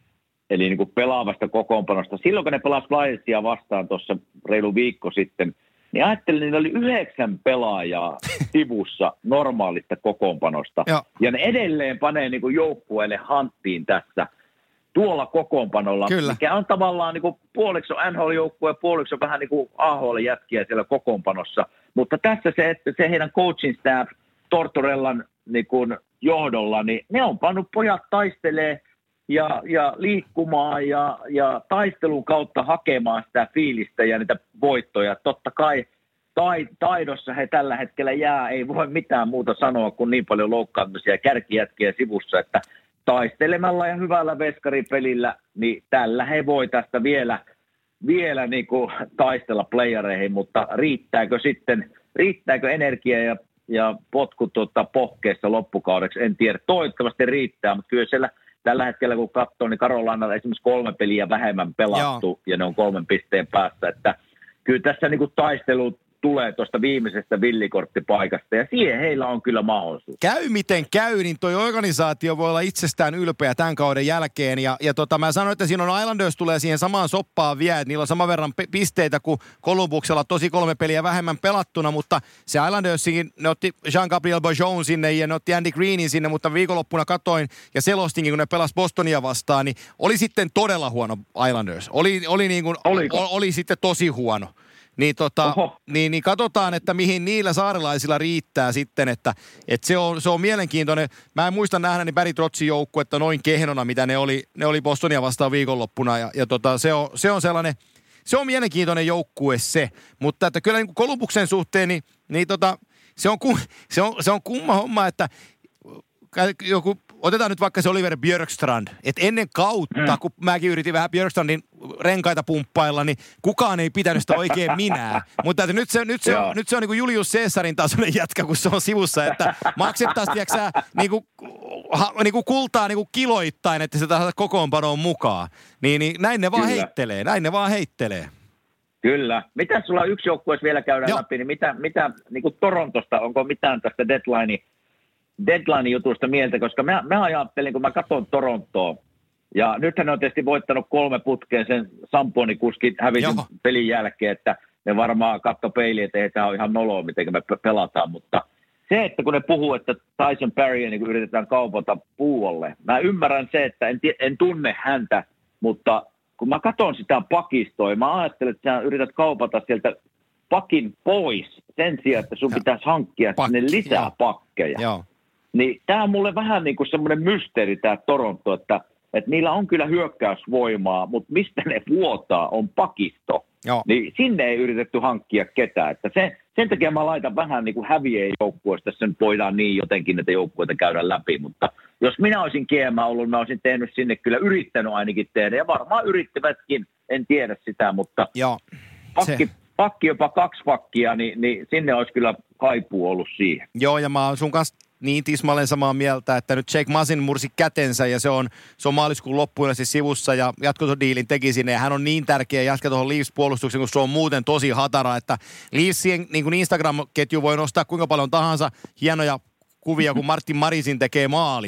eli niin kuin pelaavasta kokoonpanosta. Silloin, kun ne pelasi Flyersia vastaan tuossa reilu viikko sitten, niin ajattelin, että niillä oli yhdeksän pelaajaa sivussa normaalista kokoonpanosta. Joo. Ja ne edelleen panee niin kuin joukkueelle hanttiin tässä tuolla kokoonpanolla, Kyllä. mikä on tavallaan niin kuin puoliksi on N H L-joukkue ja puoliksi on vähän niin kuin A H L-jätkiä siellä kokoonpanossa. Mutta tässä se, että se heidän coaching staff Tortorellan niin kuin johdolla, niin ne on pannut pojat taistelee ja, ja liikkumaan ja, ja taistelun kautta hakemaan sitä fiilistä ja niitä voittoja. Totta kai tai, taidossa he tällä hetkellä jää, ei voi mitään muuta sanoa kuin niin paljon loukkaantumisia kärkijätkiä sivussa, että taistelemalla ja hyvällä veskaripelillä, niin tällä he voi tästä vielä, vielä niin kuin taistella playereihin, mutta riittääkö sitten, riittääkö energia ja, ja potku tuota pohkeessa loppukaudeksi, en tiedä. Toivottavasti riittää, mutta kyllä siellä tällä hetkellä kun katsoo, niin Carolinalla esimerkiksi kolme peliä vähemmän pelattu Joo. ja ne on kolmen pisteen päässä, että kyllä tässä niin kuin taistelu tulee tuosta viimeisestä villikorttipaikasta, ja siihen heillä on kyllä mahdollisuus. Käy miten käy, niin toi organisaatio voi olla itsestään ylpeä tämän kauden jälkeen, ja, ja tota, mä sanoin, että siinä on Islanders tulee siihen samaan soppaan vielä, että niillä on saman verran pe- pisteitä kuin Columbuksella, tosi kolme peliä vähemmän pelattuna, mutta se Islandersikin, ne otti Jean-Gabriel Bajon sinne, ja ne otti Andy Greenin sinne, mutta viikonloppuna katoin ja selostinkin, kun ne pelasi Bostonia vastaan, niin oli sitten todella huono Islanders. Oli, oli, niin kuin, oli, oli sitten tosi huono. Niin, tota, niin, niin katsotaan, että mihin niillä saarelaisilla riittää sitten, että, että se, on, se on mielenkiintoinen. Mä en muista nähdä niin Barry Trotzin joukkuetta noin kehnona, mitä ne oli, ne oli Bostonia vastaan viikonloppuna. Ja, ja tota, se, on, se on sellainen, se on mielenkiintoinen joukkue se. Mutta että kyllä niin Columbuksen suhteen, niin, niin tota, se, on, se, on, se on kumma homma, että joku, otetaan nyt vaikka se Oliver Björkstrand, että ennen kautta, mm. kun mäkin yritin vähän Björkstrandin renkaita pumppailla, niin kukaan ei pitänyt sitä oikein minää. Mutta nyt se, nyt se on, nyt se on niin kuin Julius Caesarin tasoinen jätkä, kun se on sivussa, että maksettaisiin, tiedätkö niin kuin, ha, niin kuin kultaa niin kuin kiloittain, että se taas kokoonpanoon mukaan. Niin, niin näin ne vaan Kyllä. heittelee, näin ne vaan heittelee. Kyllä. Mitä sulla yksi joukkue vielä käydään Joo. läpi, niin mitä, mitä niin kuin Torontosta, onko mitään tästä deadline deadline-jutusta mieltä, koska mä, mä ajattelin, kun mä katson Torontoa, ja nythän ne on tietysti voittanut kolme putkeen sen Samponi-kuskin hävisin pelin jälkeen, että ne varmaan katso peiliin, että ei tämä ole ihan noloa, miten me pelataan, mutta se, että kun ne puhuu, että Tyson Barrya niin yritetään kaupata puualle, mä ymmärrän se, että en, en tunne häntä, mutta kun mä katson sitä pakistoa, mä ajattelen, että sä yrität kaupata sieltä pakin pois sen sijaan, että sun ja. pitäisi hankkia Pakki, sinne lisää joo. pakkeja. Joo. Niin tämä on mulle vähän niin kuin semmoinen mysteeri tämä Toronto, että, että niillä on kyllä hyökkäysvoimaa, mutta mistä ne vuotaa on pakisto. Joo. Niin sinne ei yritetty hankkia ketään. Että se, sen takia mä laitan vähän niin kuin hävieen joukkueesta, tässä nyt voidaan niin jotenkin näitä joukkueita käydä läpi. Mutta jos minä olisin G M ollut, mä olisin tehnyt sinne kyllä yrittänyt ainakin tehdä. Ja varmaan yrittivätkin, en tiedä sitä, mutta Joo, pakki, pakki jopa kaksi pakkia, niin, niin sinne olisi kyllä kaipuu ollut siihen. Joo, ja mä oon sun kanssa niin tismalleen samaa mieltä, että nyt Jake Masin mursi kätensä ja se on, se on maaliskuun loppuun siis sivussa ja jatkotodiilin teki sinne ja hän on niin tärkeä jatka tuohon Leafs-puolustukseen, kun se on muuten tosi hatara, että Leafsien niin kuin Instagram-ketju voi nostaa kuinka paljon tahansa hienoja kuvia, kun Martin Marisin tekee maalin.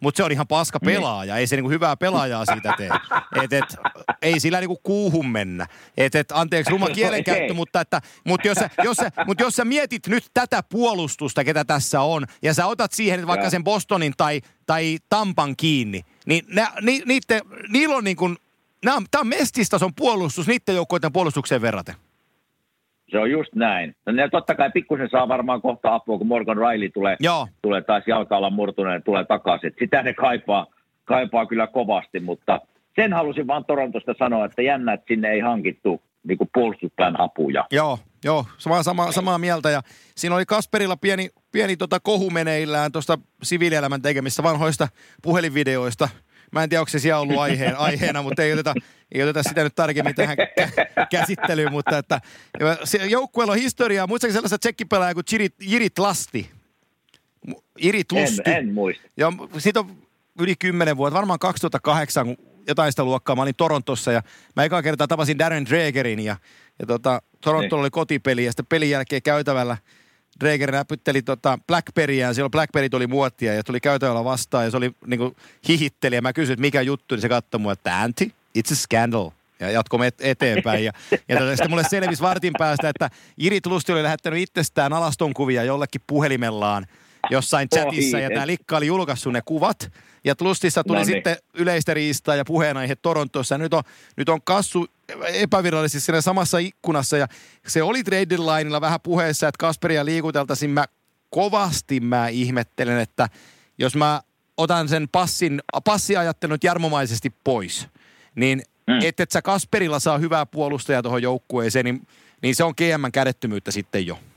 mutta se on ihan paska pelaaja. Ei se niinku hyvää pelaajaa siitä tee. Et, et, ei sillä niinku kuuhun mennä. Et, et, anteeksi ruma kielenkäyttö, mutta, että, mutta jos, sä, jos, sä, mutta jos sä mietit nyt tätä puolustusta, ketä tässä on, ja sä otat siihen vaikka sen Bostonin tai, tai Tampan kiinni, niin ne, ni, niitte, niillä on niin kuin, tämä on mestistason puolustus niiden joukkoiden puolustukseen verraten. Se on just näin. Ja totta kai pikkusen saa varmaan kohta apua, kun Morgan Riley tulee, tulee taas jalka-alan murtuneen, tulee takaisin. Sitä ne kaipaa, kaipaa kyllä kovasti, mutta sen halusin vaan Torontosta sanoa, että jännä, että sinne ei hankittu niin kuin puolustuspään apuja. Joo, joo, sama, sama, samaa mieltä. Ja siinä oli Kasperilla pieni, pieni tota kohu meneillään tuosta siviilielämän tekemistä vanhoista puhelinvideoista. Mä en tiedä, onko se siellä ollut aiheen, aiheena, mutta ei oteta, ei oteta sitä nyt tarkemmin tähän kä- käsittelyyn. Mutta että joukkueella on historiaa. Muistatko sellaista tsekkipelaajaa kuin Jirit, Jirit Lasti? Jirit Lusti. En, en muista. Ja siitä on yli kymmenen vuotta, varmaan kaksituhattakahdeksan, kun jotain sitä luokkaa. Mä olin Torontossa ja mä ekaa kertaa tapasin Darren Dregerin ja, ja tota, Torontolla oli kotipeli ja sitten pelin jälkeen käytävällä Dreger näpytteli tota Blackberryään, silloin Blackberryt oli muottia ja tuli käytävällä vastaan ja se oli niinku hihitteli ja mä kysyin, että mikä juttu, niin se katsoi mua, että Antti, it's a scandal. Ja jatkoimme eteenpäin. Ja, ja tota, sitten mulle selvisi vartin päästä, että Jirit Lusti oli lähettänyt itsestään alastonkuvia jollekin puhelimellaan jossain chatissa, ja tämä Likka oli julkaissut ne kuvat. Ja Lustissa tuli no niin. sitten yleistä riistaa ja puheenaihe Torontossa. Ja nyt on, nyt on kassu epävirallisesti siinä samassa ikkunassa. Ja se oli trade deadlineilla vähän puheessa, että Kasperia liikuteltaisiin. Mä kovasti mä ihmettelen, että jos mä otan sen passin, passiajattelun jarmomaisesti pois, niin mm. et, et sä Kasperilla saa hyvää puolustajaa tuohon joukkueeseen, niin, niin se on G M:n kädettömyyttä sitten jo.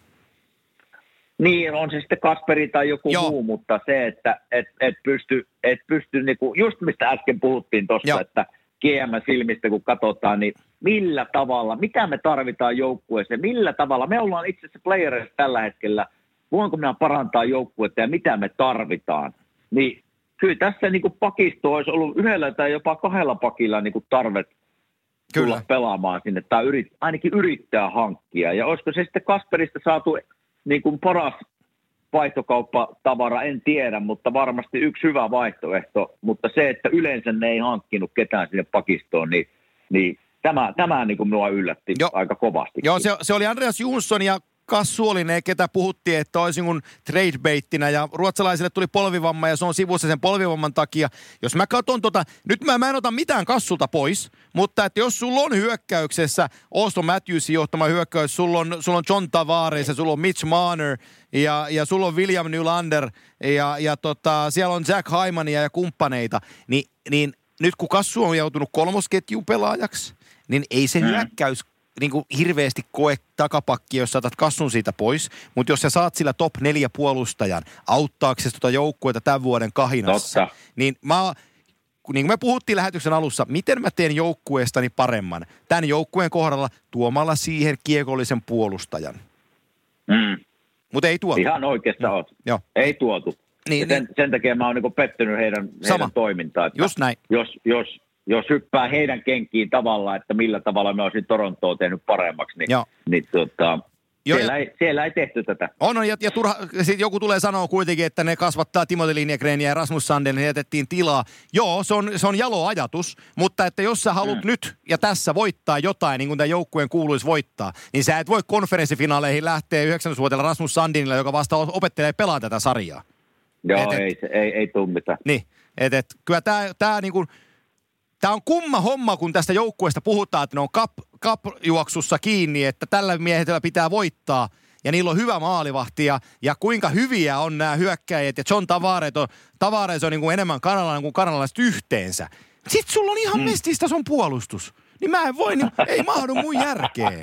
Niin, on se sitten Kasperi tai joku Joo. muu, mutta se, että et, et pysty, et pysty niinku, just mistä äsken puhuttiin tuossa, että G M silmistä kun katsotaan, niin millä tavalla, mitä me tarvitaan joukkueeseen, millä tavalla, me ollaan itse asiassa playerissa tällä hetkellä, voinko minä parantaa joukkuetta ja mitä me tarvitaan, niin kyllä tässä niinku pakisto olisi ollut yhdellä tai jopa kahdella pakilla niinku tarve tulla kyllä pelaamaan sinne, tai yrit, ainakin yrittää hankkia, ja olisiko se sitten Kasperista saatu niin kuin paras vaihtokauppatavara, en tiedä, mutta varmasti yksi hyvä vaihtoehto. Mutta se, että yleensä ne ei hankkinut ketään sinne pakistoon, niin, niin tämä, tämä niin kuin minua yllätti jo aika kovasti. Joo, se, se oli Andreas Jonsson ja Kassu oli ne, ketä puhuttiin, että olisi niin trade-baittinä, ja ruotsalaisille tuli polvivamma, ja se on sivussa sen polvivamman takia. Jos mä katson tota, nyt mä, mä en ota mitään Kassulta pois, mutta että jos sulla on hyökkäyksessä Auston Matthewsin johtama hyökkäys, sulla on, sulla on John Tavares ja sulla on Mitch Marner ja, ja sulla on William Nylander ja, ja tota, siellä on Jack Hymania ja kumppaneita, niin, niin nyt kun Kassu on joutunut kolmosketjun pelaajaksi, niin ei se mm. hyökkäys niin kuin hirveästi koe takapakki, jos saatat Kassun siitä pois, mutta jos sä saat sillä top neljä puolustajan auttaaksesi tuota joukkuetta tämän vuoden kahinassa, Totta. niin mä, niin kuin me puhuttiin lähetyksen alussa, miten mä teen joukkueestani paremman tämän joukkueen kohdalla tuomalla siihen kiekollisen puolustajan. Mm. Mutta ei tuotu. Ihan oikeassa oot. Joo. Ei tuotu. Niin, sen, niin. sen takia mä oon niinku pettynyt heidän, heidän toimintaan. Just näin. Jos, jos Jos hyppää heidän kenkiin tavalla, että millä tavalla me olisin Torontoa tehnyt paremmaksi, niin, niin tota, Joo, siellä, ja, ei, siellä ei tehty tätä. On, on ja, ja turha, sit joku tulee sanoa kuitenkin, että ne kasvattaa Timothy Lindgrenia ja Rasmus Sandin, jätettiin tilaa. Joo, se on, se on jalo ajatus, mutta että jos sä haluat mm. nyt ja tässä voittaa jotain, niin kuin tämän joukkueen kuuluisi voittaa, niin sä et voi konferenssifinaaleihin lähteä yhdeksäntoistavuotiaalla Rasmus Sandinilla, joka vasta opettelee pelaa tätä sarjaa. Joo, et, ei, ei, ei tule mitään. Niin, että et, kyllä tämä tää niin kuin Tämä on kumma homma, kun tästä joukkueesta puhutaan, että ne on cup, cup-juoksussa kiinni, että tällä miehellä pitää voittaa ja niillä on hyvä maalivahti ja, ja kuinka hyviä on nämä hyökkäjät ja John Tavares on, Tavares on niin kuin enemmän kanalainen kuin kanalaiset yhteensä. Sitten sulla on ihan mm. mestistason puolustus. Niin mä en voi, niin, ei mahdu mun järkeen.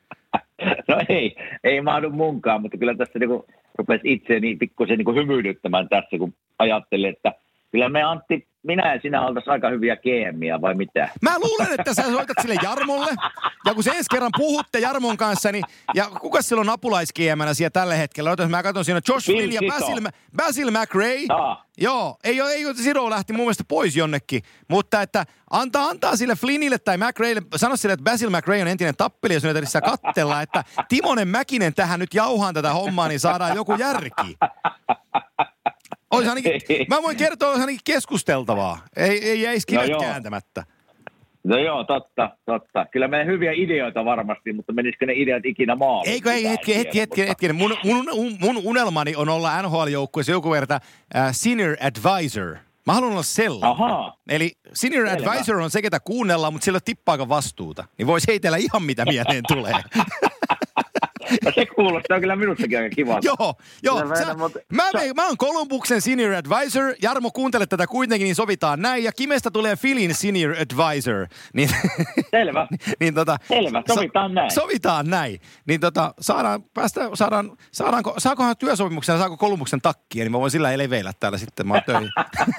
No ei, ei mahdu munkaan, mutta kyllä tässä niin rupesi itseäni pikkusen niin hymyilyttämään tässä, kun ajattelin, että kyllä me Antti, minä ja sinä oltaisiin aika hyviä G M:iä, vai mitä? Mä luulen, että sä soitat sille Jarmolle. Ja kun se ensi kerran puhutte Jarmon kanssa, niin ja kuka sillä on apulais-G M:nä siellä tällä hetkellä? Otas, mä katson siinä Josh Flynn ja Basil, Basil McRae. Ah. Joo, ei ole, ei ole, Siro lähti mun mielestä pois jonnekin. Mutta että antaa, antaa sille Flynnille tai McRaelle, sano sille, että Basil McRae on entinen tappeli, jos nyt tässä katsella, että Timonen Mäkinen tähän nyt jauhaan tätä hommaa, niin saadaan joku järki. Olisi ainakin, mä voin kertoa, olisi ainakin keskusteltavaa. Ei, ei jäisi kivet No kääntämättä. No joo, totta, totta. Kyllä meidän hyviä ideoita varmasti, mutta menisikö ne ideat ikinä maaliin? Eikö, ei, hetki, hetki, hetki, hetki. Mun, mun, mun unelmani on olla N H L-joukkueessa joku verta äh, senior advisor. Mä haluan olla sellainen. Ahaa. Eli senior Selvä. advisor on se, ketä kuunnellaan, mutta sillä ei ole tippaakaan vastuuta. Niin voisi heitellä ihan mitä mieleen tulee. No se kuulostaa kyllä minustakin aika kivalta. Joo, joo. Kyllä Sä, meidän, mutta- mä, me, mä oon Columbuksen senior advisor. Jarmo, kuuntele tätä kuitenkin, niin sovitaan näin. Ja Kimestä tulee Philin senior advisor. Niin, Selvä. niin tota, Selvä, sovitaan näin. Sovitaan näin. Niin tota, saadaan, päästä, saadaan, saadaanko, saakohan työsopimuksen, saako Columbuksen takkia, niin mä voin sillä leveillä täällä sitten. Mä oon töihin.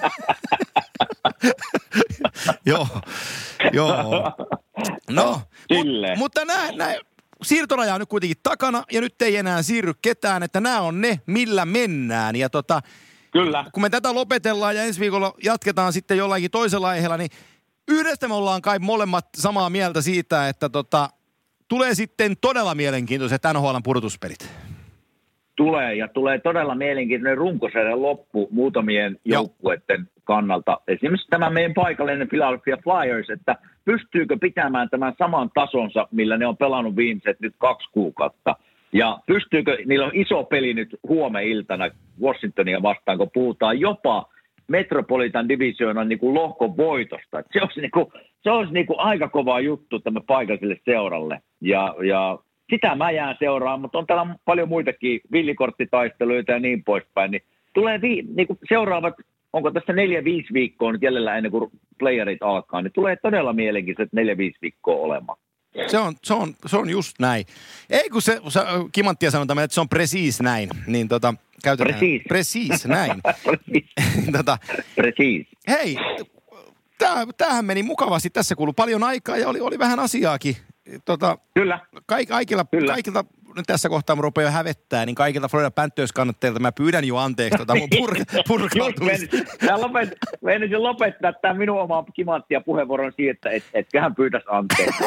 Joo, joo. No, Silleen. mut, mutta näin, näin. Siirtoraja on nyt kuitenkin takana ja nyt ei enää siirry ketään, että nämä on ne, millä mennään. Ja tota, Kyllä. kun me tätä lopetellaan ja ensi viikolla jatketaan sitten jollakin toisella aiheella, niin yhdestä me ollaan kai molemmat samaa mieltä siitä, että tota, tulee sitten todella mielenkiintoiset N H L:n pudotuspelit. Tulee ja tulee todella mielenkiintoinen runkosarjan loppu muutamien joukkueiden kannalta. Esimerkiksi tämä meidän paikallinen Philadelphia Flyers, että pystyykö pitämään tämän saman tasonsa, millä ne on pelannut viimeiset nyt kaksi kuukautta. Ja pystyykö, niillä on iso peli nyt huomeniltana Washingtonia vastaan, kun puhutaan jopa Metropolitan Divisioonan niin kuin lohkon voitosta. Että se olisi, niin kuin, se olisi niin kuin aika kova juttu tämä paikalliselle seuralle. Ja, ja sitä mä jään seuraamaan, mutta on täällä paljon muitakin villikorttitaisteluita ja niin poispäin. Niin tulee vi, niin kuin seuraavat, onko tässä neljä, viisi viikkoa nyt jäljellä ennen kuin playerit alkaa, niin tulee todella mielenkiintoiset neljä, viisi viikkoa olemaan. Se on, se on, se on just näin. Ei kun se, se kimanttia sanotaan, että se on precis näin, niin tota, käytetään. Precis. Precis, näin. tota, Precis. hei, tää, tämähän meni mukavasti, tässä kului paljon aikaa ja oli, oli vähän asiaakin. Tota, Kyllä. kaik, kaikilla, Kyllä. kaikilta, nyt tässä kohtaa mun rupeaa hävettää, niin kaikilta Florida Panthers-kannattajilta mä pyydän jo anteeksi tota mun pur- purkautumista. Mä lopet, meinasin lopettaa tämän minun oman kimanttia puheenvuoron siihen, että et, etköhän pyytäisi anteeksi.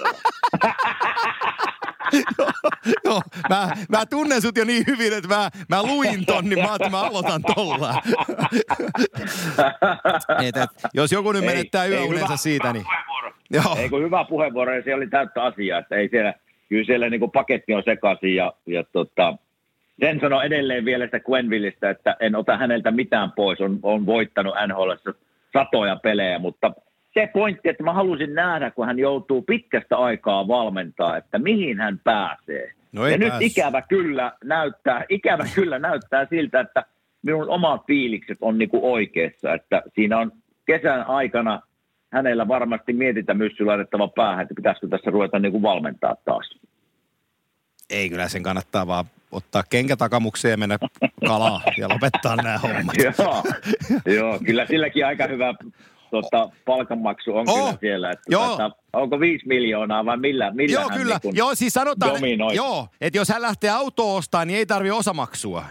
joo, joo. Mä, mä tunnen sut jo niin hyvin, että mä, mä luin ton, niin mä ajattelin, mä aloitan tollaan. et, et, jos joku nyt menettää yöunensa siitä, niin... Joo. Ei kun hyvä puheenvuoro, ja se oli täyttä asiaa, että ei siellä, kyllä siellä niin kuin paketti on sekaisin, ja, ja tota, sen sanoo edelleen vielä sitä Quennevilleistä, että en ota häneltä mitään pois, on, on voittanut N H L:ssä satoja pelejä, mutta se pointti, että mä halusin nähdä, kun hän joutuu pitkästä aikaa valmentaa, että mihin hän pääsee. No ja pääs. nyt ikävä kyllä näyttää, ikävä kyllä näyttää siltä, että minun omat fiilikset on niin kuin oikeassa, että siinä on kesän aikana hänellä varmasti mietitä myssy laitettava päähän, että pitäisikö tässä ruveta niin kuin valmentaa taas. Ei, kyllä sen kannattaa vaan ottaa kenkä takamukseen ja mennä kalaa ja lopettaa nämä hommat. Joo, joo, kyllä silläkin aika hyvä tota, palkanmaksu on Oh, kyllä siellä. Että joo. tota, onko viisi miljoonaa vai millä, millä Joo, hän kyllä. niin Joo, siis sanotaan, dominoi? joo, että jos hän lähtee autoa ostamaan, niin ei tarvi osamaksua.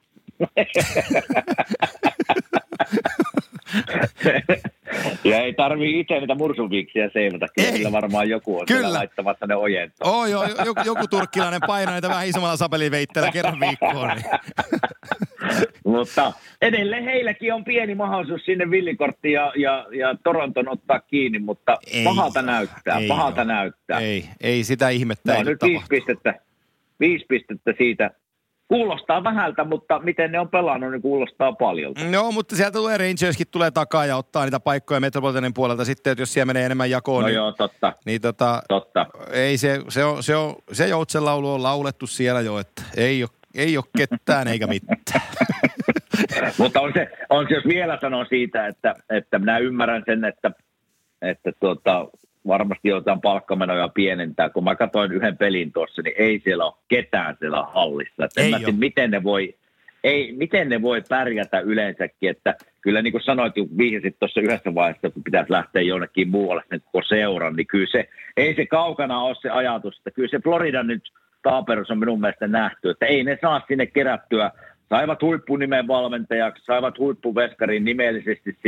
Ja ei tarvii itse niitä mursuviiksiä seivata. Kyllä Ei. sillä varmaan joku on Kyllä. siellä laittamassa ne ojentoon. Oo, joo, joku, joku turkkilainen painaa niitä vähän isommalla sapeliveitteellä kerran viikkoon. Niin. Mutta edelleen heilläkin on pieni mahdollisuus sinne villikorttiin ja, ja, ja Toronton ottaa kiinni, mutta Ei. pahalta näyttää, Ei pahalta oo. näyttää. Ei, ei sitä ihmettä No, ei nyt nyt viisi pistettä, viisi pistettä siitä. Kuulostaa vähältä, mutta miten ne on pelannut, niin kuulostaa paljon. No, mutta sieltä tulee Rangerskin tulee takaa ja ottaa niitä paikkoja Metropolitanin puolelta sitten, että jos siellä menee enemmän jakoon. No niin, joo, totta, niin tota, totta. ei se, se, on, se, on, se Joutsen laulu on laulettu siellä jo, että ei ole, ei ole ketään eikä mitään. Mutta on se, on se, jos vielä sanon siitä, että, että minä ymmärrän sen, että, että tuota, varmasti joudutaan palkkamenoja pienentää. Kun mä katsoin yhden pelin tuossa, niin ei siellä ole ketään siellä hallissa. Että en mä tiedä, miten ne voi, ei, miten ne voi pärjätä yleensäkin. Että kyllä niin kuin sanoit, kun vihjasit tuossa yhdessä vaiheessa, kun pitäisi lähteä jonnekin muualle sen koko seuran, niin kyllä se, ei se kaukana ole se ajatus. Että kyllä se Florida nyt taaperus on minun mielestä nähty, että ei ne saa sinne kerättyä. Saivat huippunimen valmentajaksi, saivat huippuveskarin nimellisesti sinne.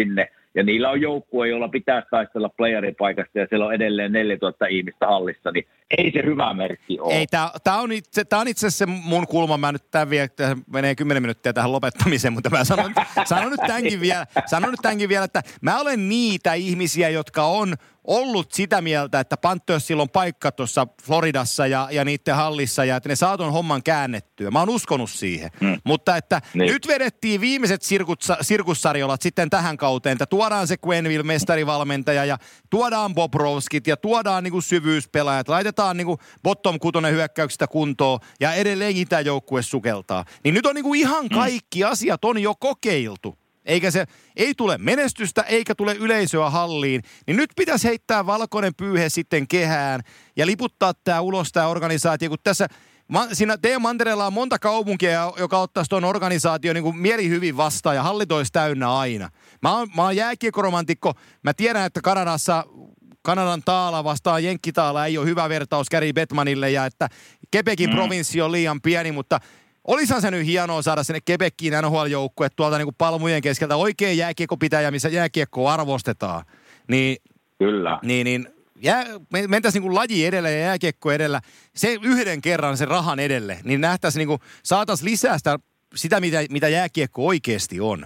ja niillä on joukkue, jolla pitää taistella playeripaikasta ja siellä on edelleen neljätuhatta ihmistä hallissa, niin ei se hyvä merkki ole. Ei, tää on itse, tää on itse asiassa se mun kulma. Mä nyt tämän vielä, menee kymmenen minuuttia tähän lopettamiseen, mutta mä sanon, sanon, nyt tämänkin vielä, sanon nyt tämänkin vielä, että mä olen niitä ihmisiä, jotka on ollut sitä mieltä, että Panthersilla on paikka tuossa Floridassa ja, ja niiden hallissa ja että ne saa ton homman käännettyä. Mä oon uskonut siihen. Hmm. Mutta että niin. Nyt vedettiin viimeiset sirkutsa, sirkussarjolat sitten tähän kauteen, että tuodaan se Quenneville mestarivalmentaja ja tuodaan Bobrovskit ja tuodaan niinku syvyyspelaajat, laitetaan niinku bottom kutonen hyökkäyksistä kuntoon ja edelleenkin tämä joukkue sukeltaa. Niin nyt on niinku ihan kaikki hmm. asiat on jo kokeiltu. Eikä se, ei tule menestystä, eikä tule yleisöä halliin, niin nyt pitäisi heittää valkoinen pyyhe sitten kehään ja liputtaa tämä ulos tämä organisaatio, kun tässä siinä teidän mantereella on monta kaupunkia, joka ottaisi tuon organisaation niin kuin mielihyvin vastaan ja hallit olisi täynnä aina. Mä oon, mä oon jääkiekoromantikko, mä tiedän, että Kanadassa Kanadan taala vastaan jenkkitaala ei ole hyvä vertaus Gary Bettmanille ja että Quebecin mm. provinssi on liian pieni, mutta olisihan se nyt hienoa saada sinne Quebeciin N H L-joukkue tuolta niin kuin palmujen keskeltä oikein jääkiekkopitäjä, missä jääkiekkoa arvostetaan. Niin, Kyllä. Niin, niin jää, mentäisiin niin kuin laji edellä ja jääkiekko edellä. Se yhden kerran sen rahan edelle, niin nähtäisiin niin kuin, saataisiin lisää sitä, sitä mitä, mitä jääkiekko oikeasti on.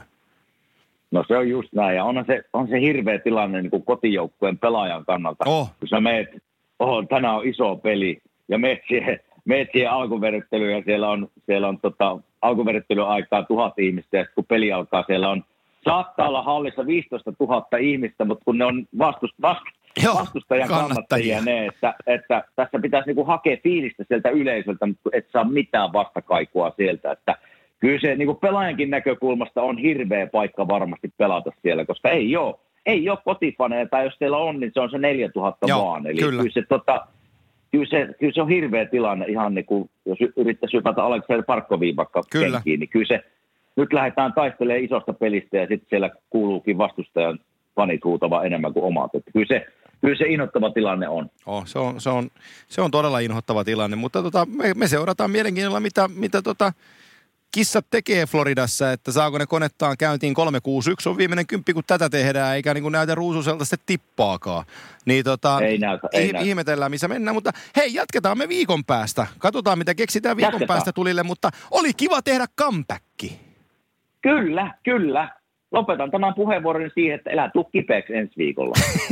No se on just näin, ja onhan se, on se hirveä tilanne niin kuin kotijoukkueen pelaajan kannalta. Oh. Kun sä meet, oh, tänään on iso peli, ja meet siihen, meet siihen alkuveryttelyyn, ja siellä on, siellä on tota, alkuveryttelyaikaa tuhat ihmistä, ja kun peli alkaa, siellä on, saattaa olla hallissa viisitoista tuhatta ihmistä, mutta kun ne on vastust, vast, vastustajan kannattajia, ne, että, että tässä pitäisi niinku hakea fiilistä sieltä yleisöltä, mutta et saa mitään vastakaikua sieltä, että kyllä se niin kuin pelaajankin näkökulmasta on hirveä paikka varmasti pelata siellä, koska ei ole, ei ole kotifaneja, tai jos teillä on, niin se on se neljätuhatta Joo, vaan. Eli kyllä. Kyllä, se, tota, kyllä, se, kyllä se on hirveä tilanne ihan niin kuin, jos yrittäisi hypätä Aleksander Parkkoviin vaikka kenkiin, niin kyllä se, nyt lähdetään taistelemaan isosta pelistä ja sitten siellä kuuluukin vastustajan fanit huutava enemmän kuin omat. Että kyllä se, kyllä se inhottava tilanne on. Oh, se, on se, on, se on todella inhottava tilanne, mutta tota, me, me seurataan mielenkiinnolla, mitä, mitä tota kissat tekee Floridassa, että saako ne konettaan käyntiin kolme kuusi yksi on viimeinen kymppi, kun tätä tehdään, eikä niin kuin näytä ruususelta sitten tippaakaan. Niin tota, ei näytä, ei näytä. Ihmetellään, missä mennään, mutta hei, jatketaan me viikon päästä. Katsotaan, mitä keksitään viikon jatketaan. Päästä tulille, mutta oli kiva tehdä comebacki. Kyllä, kyllä. Lopetan tämän puheenvuoron siihen, että elää tuu kipeäksi ensi viikolla.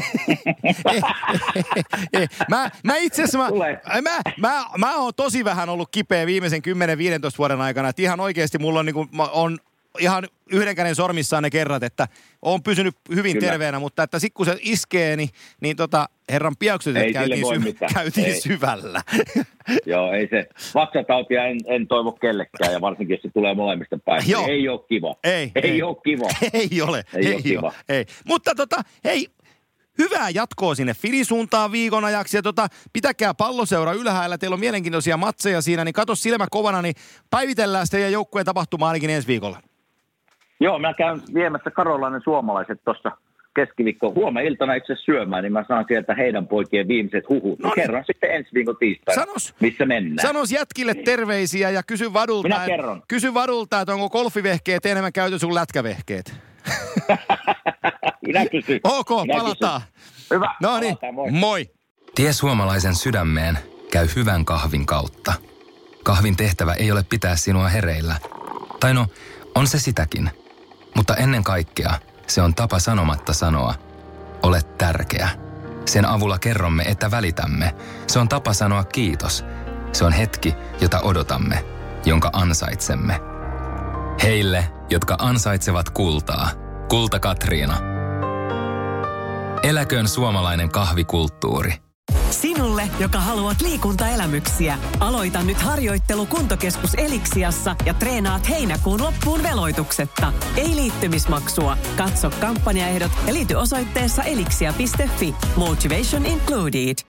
ei, ei, ei. Mä, mä itse asiassa, mä, mä, mä, mä oon tosi vähän ollut kipeä viimeisen kymmenen viisitoista vuoden aikana. Että ihan oikeasti mulla on, niin kuin, on ihan yhden käden sormissaan ne kerrat, että oon pysynyt hyvin Kyllä. terveenä, mutta että sit kun se iskee, niin, niin tota, herran piaksutteet käytiin, sy- käytiin syvällä. Joo, ei se. Vatsatautia en, en toivo kellekään, ja varsinkin jos se tulee molemmista päin. Joo. Ei ole kiva. Ei, ei, ei ole kiva. Ei ole. Ei, ei ole kiva. Ole. Ei. Mutta tota, hei, hyvää jatkoa sinne Filin suuntaan viikon ajaksi. Ja tota, pitäkää Palloseura ylhäällä. Teillä on mielenkiintoisia matseja siinä, niin kato silmä kovana, niin päivitellään teidän joukkueen tapahtumaa ainakin ensi viikolla. Joo, mä käyn viemässä Karolainen suomalaiset tuossa keskiviikkoon huomenna iltana itse syömään, niin mä saan sieltä heidän poikien viimeiset huhut. No niin. Kerron sitten ensi viikon tiistaina, Sanos, missä mennään. Sanos jätkille terveisiä ja kysy Vadulta, Minä kerron. Et, kysy Vadulta, että onko golfivehkeet enemmän käytössä kuin lätkävehkeet. Minä kysyn. Ok, Minä palataan. Kysyn. Hyvä, no niin, moi. moi. Tie suomalaisen sydämeen käy hyvän kahvin kautta. Kahvin tehtävä ei ole pitää sinua hereillä. Tai no, on se sitäkin. Mutta ennen kaikkea se on tapa sanomatta sanoa, olet tärkeä. Sen avulla kerromme, että välitämme. Se on tapa sanoa kiitos. Se on hetki, jota odotamme, jonka ansaitsemme. Heille, jotka ansaitsevat kultaa. Kulta Katriina. Eläköön suomalainen kahvikulttuuri. Sinulle, joka haluat liikuntaelämyksiä, aloita nyt harjoittelu Kuntokeskus Eliksiassa ja treenaat heinäkuun loppuun veloituksetta. Ei liittymismaksua. Katso kampanjaehdot ja liity osoitteessa elixia piste fi. Motivation included.